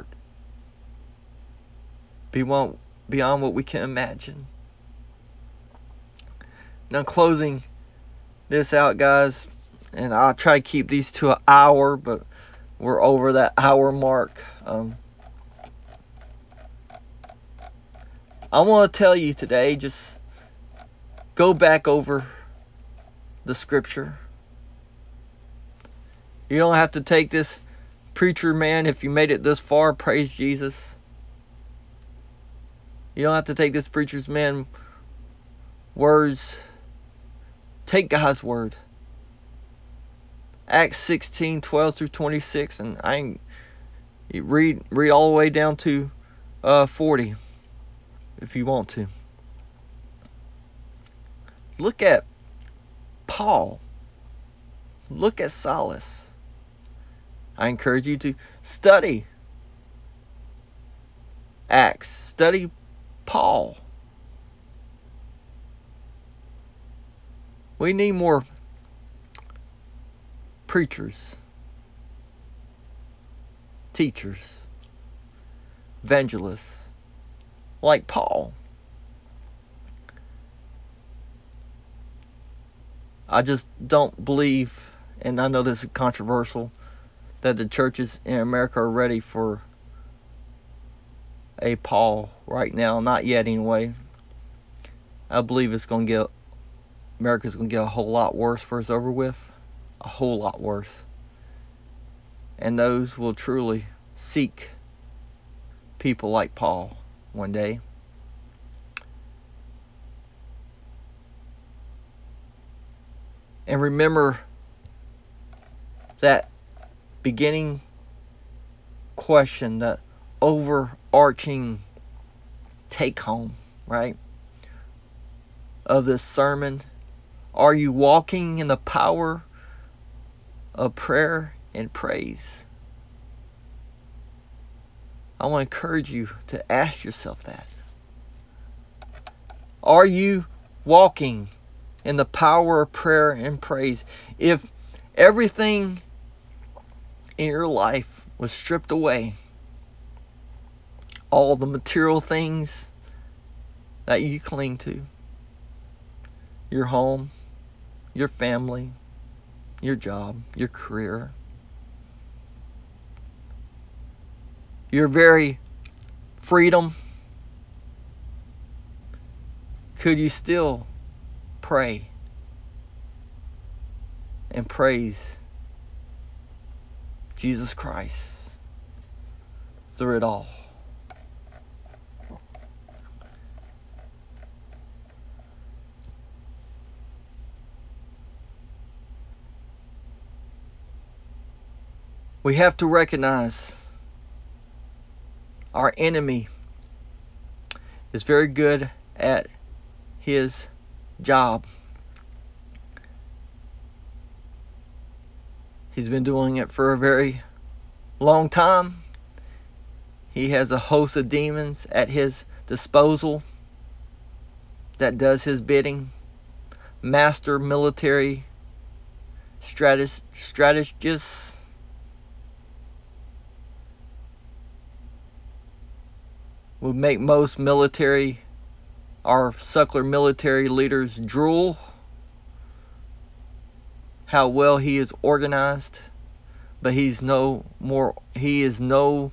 beyond, beyond what we can imagine. Now, closing this out, guys, and I'll try to keep these to an hour, but we're over that hour mark. Um, I want to tell you today, just go back over the scripture. You don't have to take this preacher man, if you made it this far, praise Jesus. You don't have to take this preacher's man words. Take God's word. Acts sixteen, twelve through twenty-six, and I read read all the way down to uh, forty if you want to. Look at Paul. Look at Silas. I encourage you to study Acts. Study Paul. We need more preachers, teachers, evangelists like Paul. I just don't believe, and I know this is controversial, that the churches in America are ready for a Paul right now. Not yet, anyway. I believe it's going to get, America's going to get a whole lot worse for it's over with. A whole lot worse. And those will truly seek people like Paul one day. And remember that beginning question, that overarching take home, right, of this sermon. Are you walking in the power of prayer and praise? I want to encourage you to ask yourself that. Are you walking in the power of prayer and praise? If everything in your life was stripped away, all the material things that you cling to, your home, your family, your job, your career, your very freedom, could you still pray and praise Jesus Christ through it all? We have to recognize our enemy is very good at his job. He's been doing it for a very long time. He has a host of demons at his disposal that does his bidding. Master military strategist, strategists. Would make most military, our secular military leaders drool. How well he is organized, but he's no more. He is no,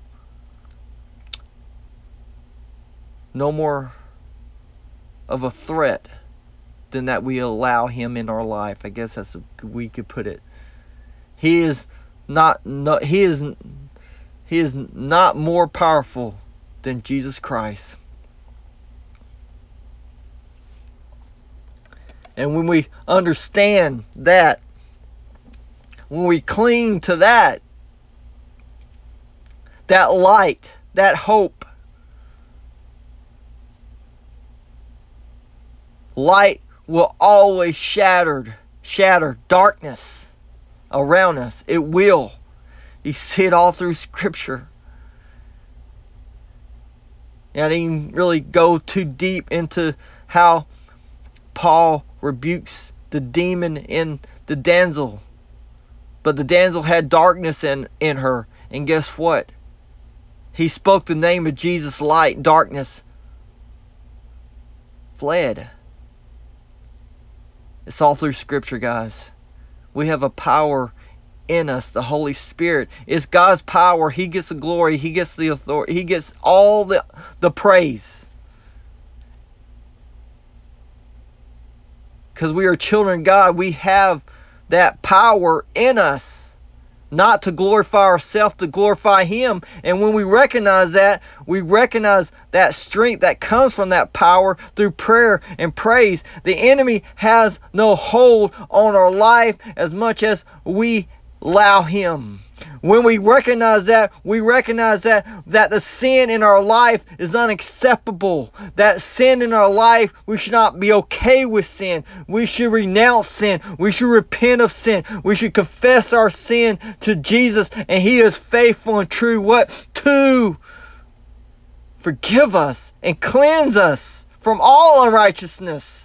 no more of a threat than that we allow him in our life. I guess that's a, we could put it. He is not. No, he is. He is not more powerful than Jesus Christ. And when we understand that, when we cling to that, that light, that hope, light will always shatter, shatter darkness around us. It will. You see it all through Scripture. And I didn't really go too deep into how Paul rebukes the demon in the damsel. But the damsel had darkness in, in her. And guess what? He spoke the name of Jesus' light. Darkness fled. It's all through Scripture, guys. We have a power in us. The Holy Spirit is God's power. He gets the glory. He gets the authority. He gets all the, the praise. Because we are children of God. We have that power in us. Not to glorify ourselves, to glorify Him. And when we recognize that, we recognize that strength that comes from that power through prayer and praise. The enemy has no hold on our life as much as we allow him. When we recognize that, we recognize that, that the sin in our life is unacceptable. That sin in our life, we should not be okay with sin. We should renounce sin. We should repent of sin. We should confess our sin to Jesus, and He is faithful and true. What? To forgive us and cleanse us from all unrighteousness.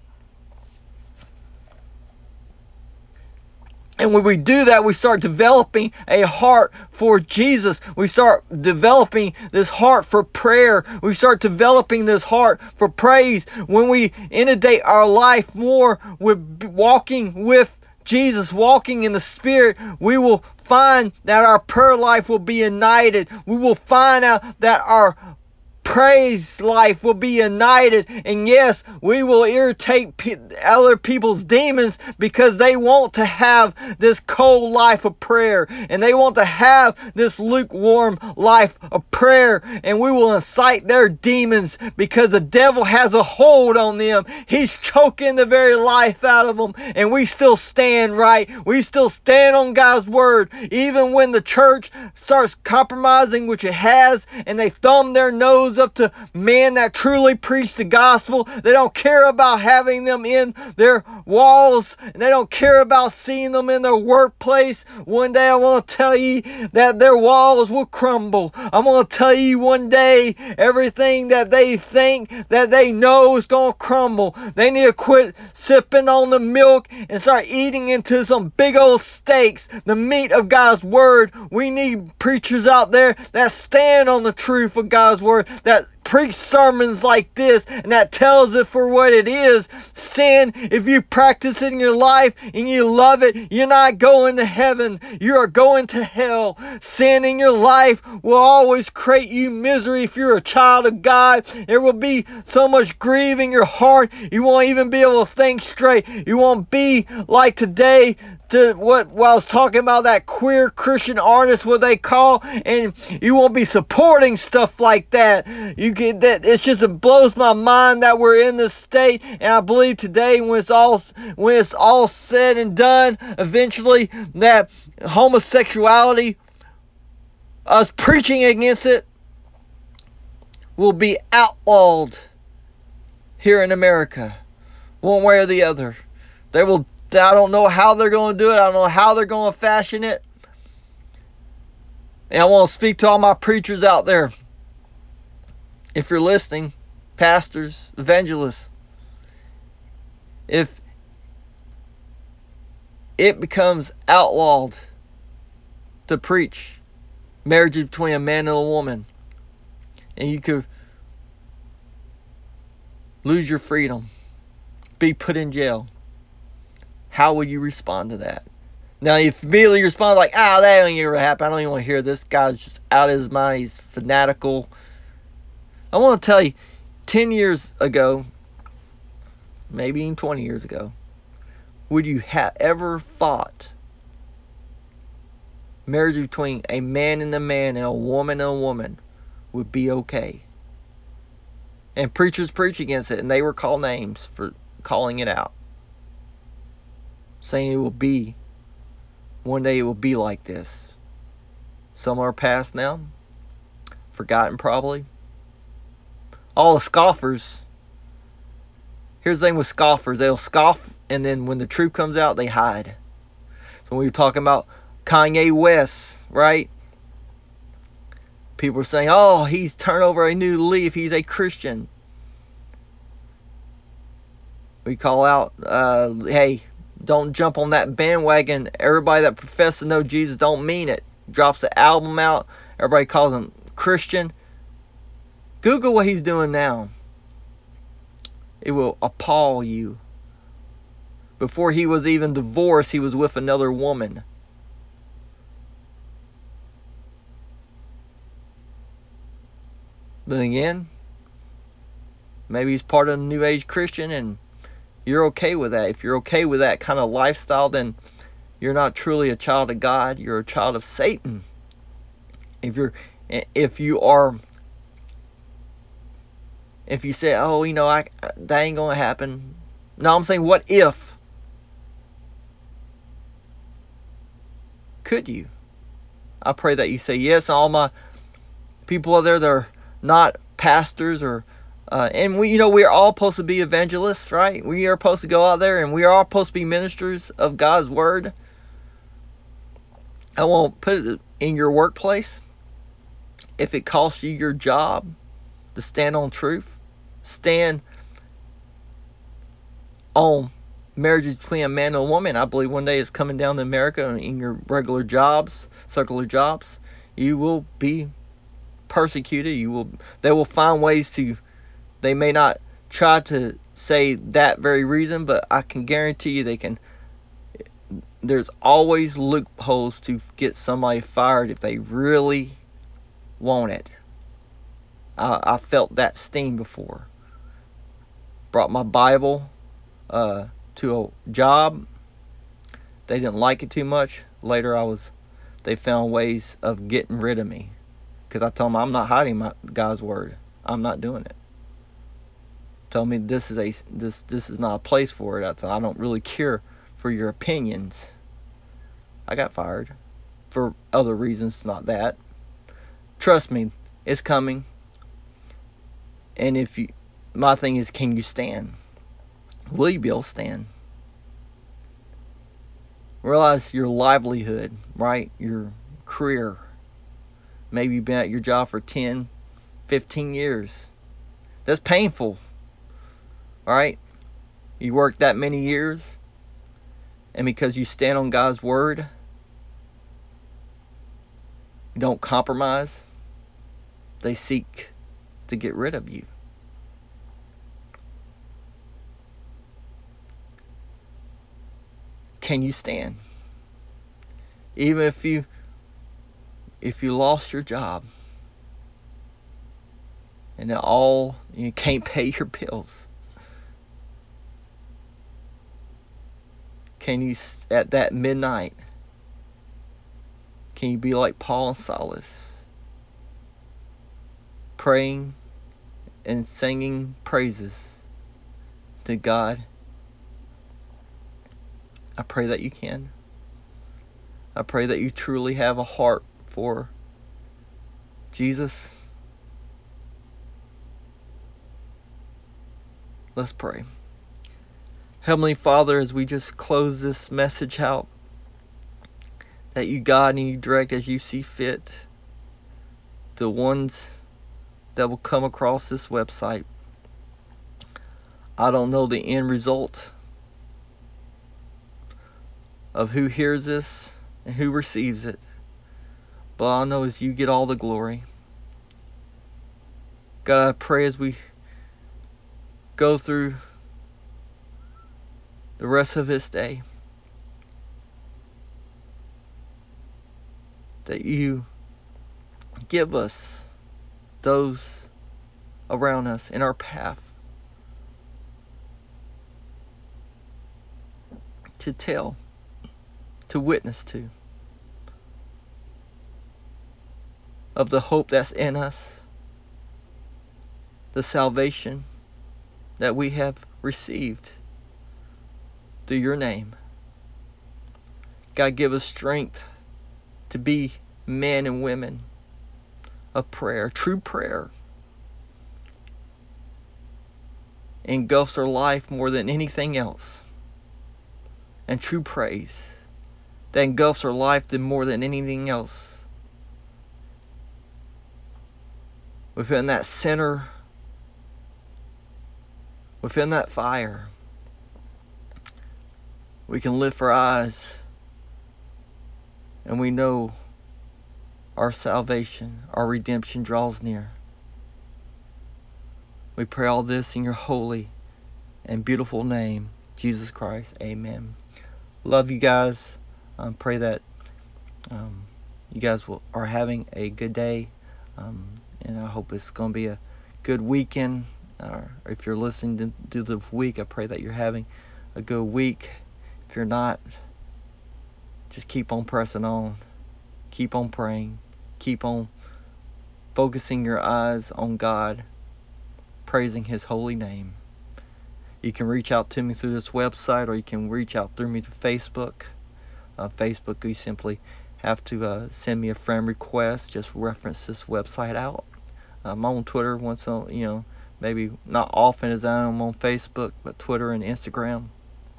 And when we do that, we start developing a heart for Jesus. We start developing this heart for prayer. We start developing this heart for praise. When we inundate our life more with walking with Jesus, walking in the Spirit, we will find that our prayer life will be united. We will find out that our praise life will be united, and yes, we will irritate pe- other people's demons because they want to have this cold life of prayer, and they want to have this lukewarm life of prayer, and we will incite their demons because the devil has a hold on them. He's choking the very life out of them, and we still stand right. We still stand on God's word, even when the church starts compromising, which it has, and they thumb their nose up to men that truly preach the gospel. They don't care about having them in their walls, and they don't care about seeing them in their workplace. One day I want to tell you that their walls will crumble. I'm going to tell you one day everything that they think that they know is going to crumble. They need to quit sipping on the milk and start eating into some big old steaks, the meat of God's word. We need preachers out there that stand on the truth of God's word, that preach sermons like this, and that tells it for what it is. Sin, if you practice it in your life and you love it, you're not going to heaven. You are going to hell. Sin in your life will always create you misery if you're a child of God. There will be so much grief in your heart. You won't even be able to think straight. You won't be like today, to what, what I was talking about, that queer Christian artist, what they call, and you won't be supporting stuff like that. You get that. It's just, it blows my mind that we're in this state, and I believe today, when it's all when it's all said and done, eventually that homosexuality, us preaching against it, will be outlawed here in America, one way or the other. They will. I don't know how they're going to do it. I don't know how they're going to fashion it. And I want to speak to all my preachers out there. If you're listening, pastors, evangelists, if it becomes outlawed to preach marriage between a man and a woman, and you could lose your freedom, be put in jail, how will you respond to that? Now, if you immediately respond like, ah, that ain't ever happen, I don't even want to hear this guy's just out of his mind, he's fanatical. I want to tell you, ten years ago, maybe even twenty years ago, would you have ever thought marriage between a man and a man and a woman and a woman would be okay? And preachers preach against it, and they were called names for calling it out, saying it will be, one day it will be like this. Some are past now, forgotten probably. All the scoffers, here's the thing with scoffers, they'll scoff, and then when the truth comes out, they hide. So when we were talking about Kanye West, right? People are saying, oh, he's turned over a new leaf. He's a Christian. We call out, uh, hey, don't jump on that bandwagon. Everybody that professes to know Jesus don't mean it. Drops the album out. Everybody calls him Christian. Google what he's doing now. It will appall you. Before he was even divorced, he was with another woman. But again, maybe he's part of the New Age Christian and you're okay with that. If you're okay with that kind of lifestyle, then you're not truly a child of God. You're a child of Satan. If you're, if you are, if you say, oh, you know, I that ain't gonna happen. No, I'm saying, what if? Could you? I pray that you say yes. All my people out there that are not pastors or uh, and we, you know, we are all supposed to be evangelists, right? We are supposed to go out there and we are all supposed to be ministers of God's word. I won't put it in your workplace. If it costs you your job to stand on truth, stand on marriage between a man and a woman. I believe one day it's coming down to America and in your regular jobs, secular jobs, you will be persecuted. You will. They will find ways to. They may not try to say that very reason, but I can guarantee you they can. There's always loopholes to get somebody fired if they really want it. I, I felt that sting before. Brought my Bible uh, to a job. They didn't like it too much. Later, I was. They found ways of getting rid of me because I told them I'm not hiding my God's word. I'm not doing it. Told me this is a this this is not a place for it. I told I don't really care for your opinions. I got fired for other reasons, not that. Trust me, it's coming. And if you, my thing is, can you stand? Will you be able to stand? Realize your livelihood, right? Your career. Maybe you've been at your job for ten, fifteen years. That's painful. Alright? You worked that many years, and because you stand on God's word, you don't compromise, they seek to get rid of you. Can you stand? Even if you if you lost your job and all you can't pay your bills, can you at that midnight, can you be like Paul and Silas, praying and singing praises to God? I pray that you can. I pray that you truly have a heart for Jesus. Let's pray. Heavenly Father, as we just close this message out, that you guide and you direct as you see fit the ones that will come across this website. I don't know the end result of who hears this and who receives it, but all I know is you get all the glory. God, I pray as we go through the rest of this day that you give us those around us in our path to tell, to witness to, of the hope that's in us, the salvation that we have received through your name. God, give us strength to be men and women of prayer. True prayer engulfs our life more than anything else. And true praise that engulfs our life than more than anything else within that center, within that fire, we can lift our eyes and we know our salvation, our redemption draws near. We pray all this in your holy and beautiful name, Jesus Christ. Amen. Love you guys. Um, pray that um, you guys will, are having a good day. Um, and I hope it's going to be a good weekend. Uh, if you're listening to, to the week, I pray that you're having a good week. If you're not, just keep on pressing on. Keep on praying. Keep on focusing your eyes on God, praising His holy name. You can reach out to me through this website, or you can reach out through me to Facebook. Uh, Facebook, you simply have to uh, send me a friend request. Just reference this website out. I'm on Twitter once, on, you know, maybe not often as I am on Facebook, but Twitter and Instagram.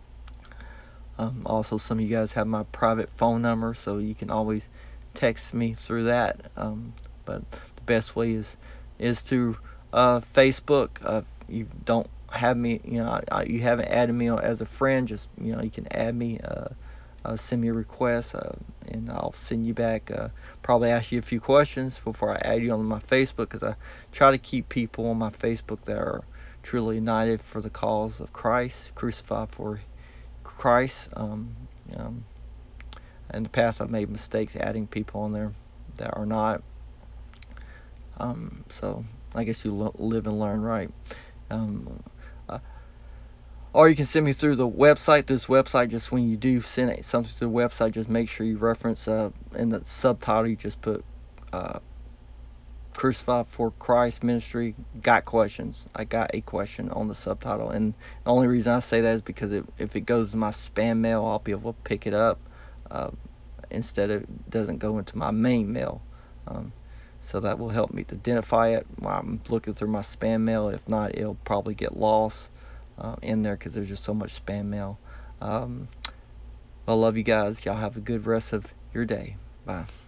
Um, also, some of you guys have my private phone number, so you can always text me through that. Um, but the best way is is through uh, Facebook. Uh, you don't have me, you know, I, you haven't added me as a friend. Just, you know, you can add me. Uh, uh, send me a request, uh, and I'll send you back. Uh, probably ask you a few questions before I add you on my Facebook, because I try to keep people on my Facebook that are truly united for the cause of Christ, crucified for Christ. Um, um, in the past, I've made mistakes adding people on there that are not. Um, so I guess you lo- live and learn, right? Um, uh, or you can send me through the website. This website, just when you do send something to the website, just make sure you reference uh, in the subtitle. You just put uh, Crucified for Christ Ministry. Got questions? I got a question on the subtitle, and the only reason I say that is because it, if it goes to my spam mail, I'll be able to pick it up. Uh, instead of it doesn't go into my main mail. Um, so that will help me to identify it while I'm looking through my spam mail. If not, it'll probably get lost uh, in there because there's just so much spam mail. Um, I love you guys. Y'all have a good rest of your day. Bye.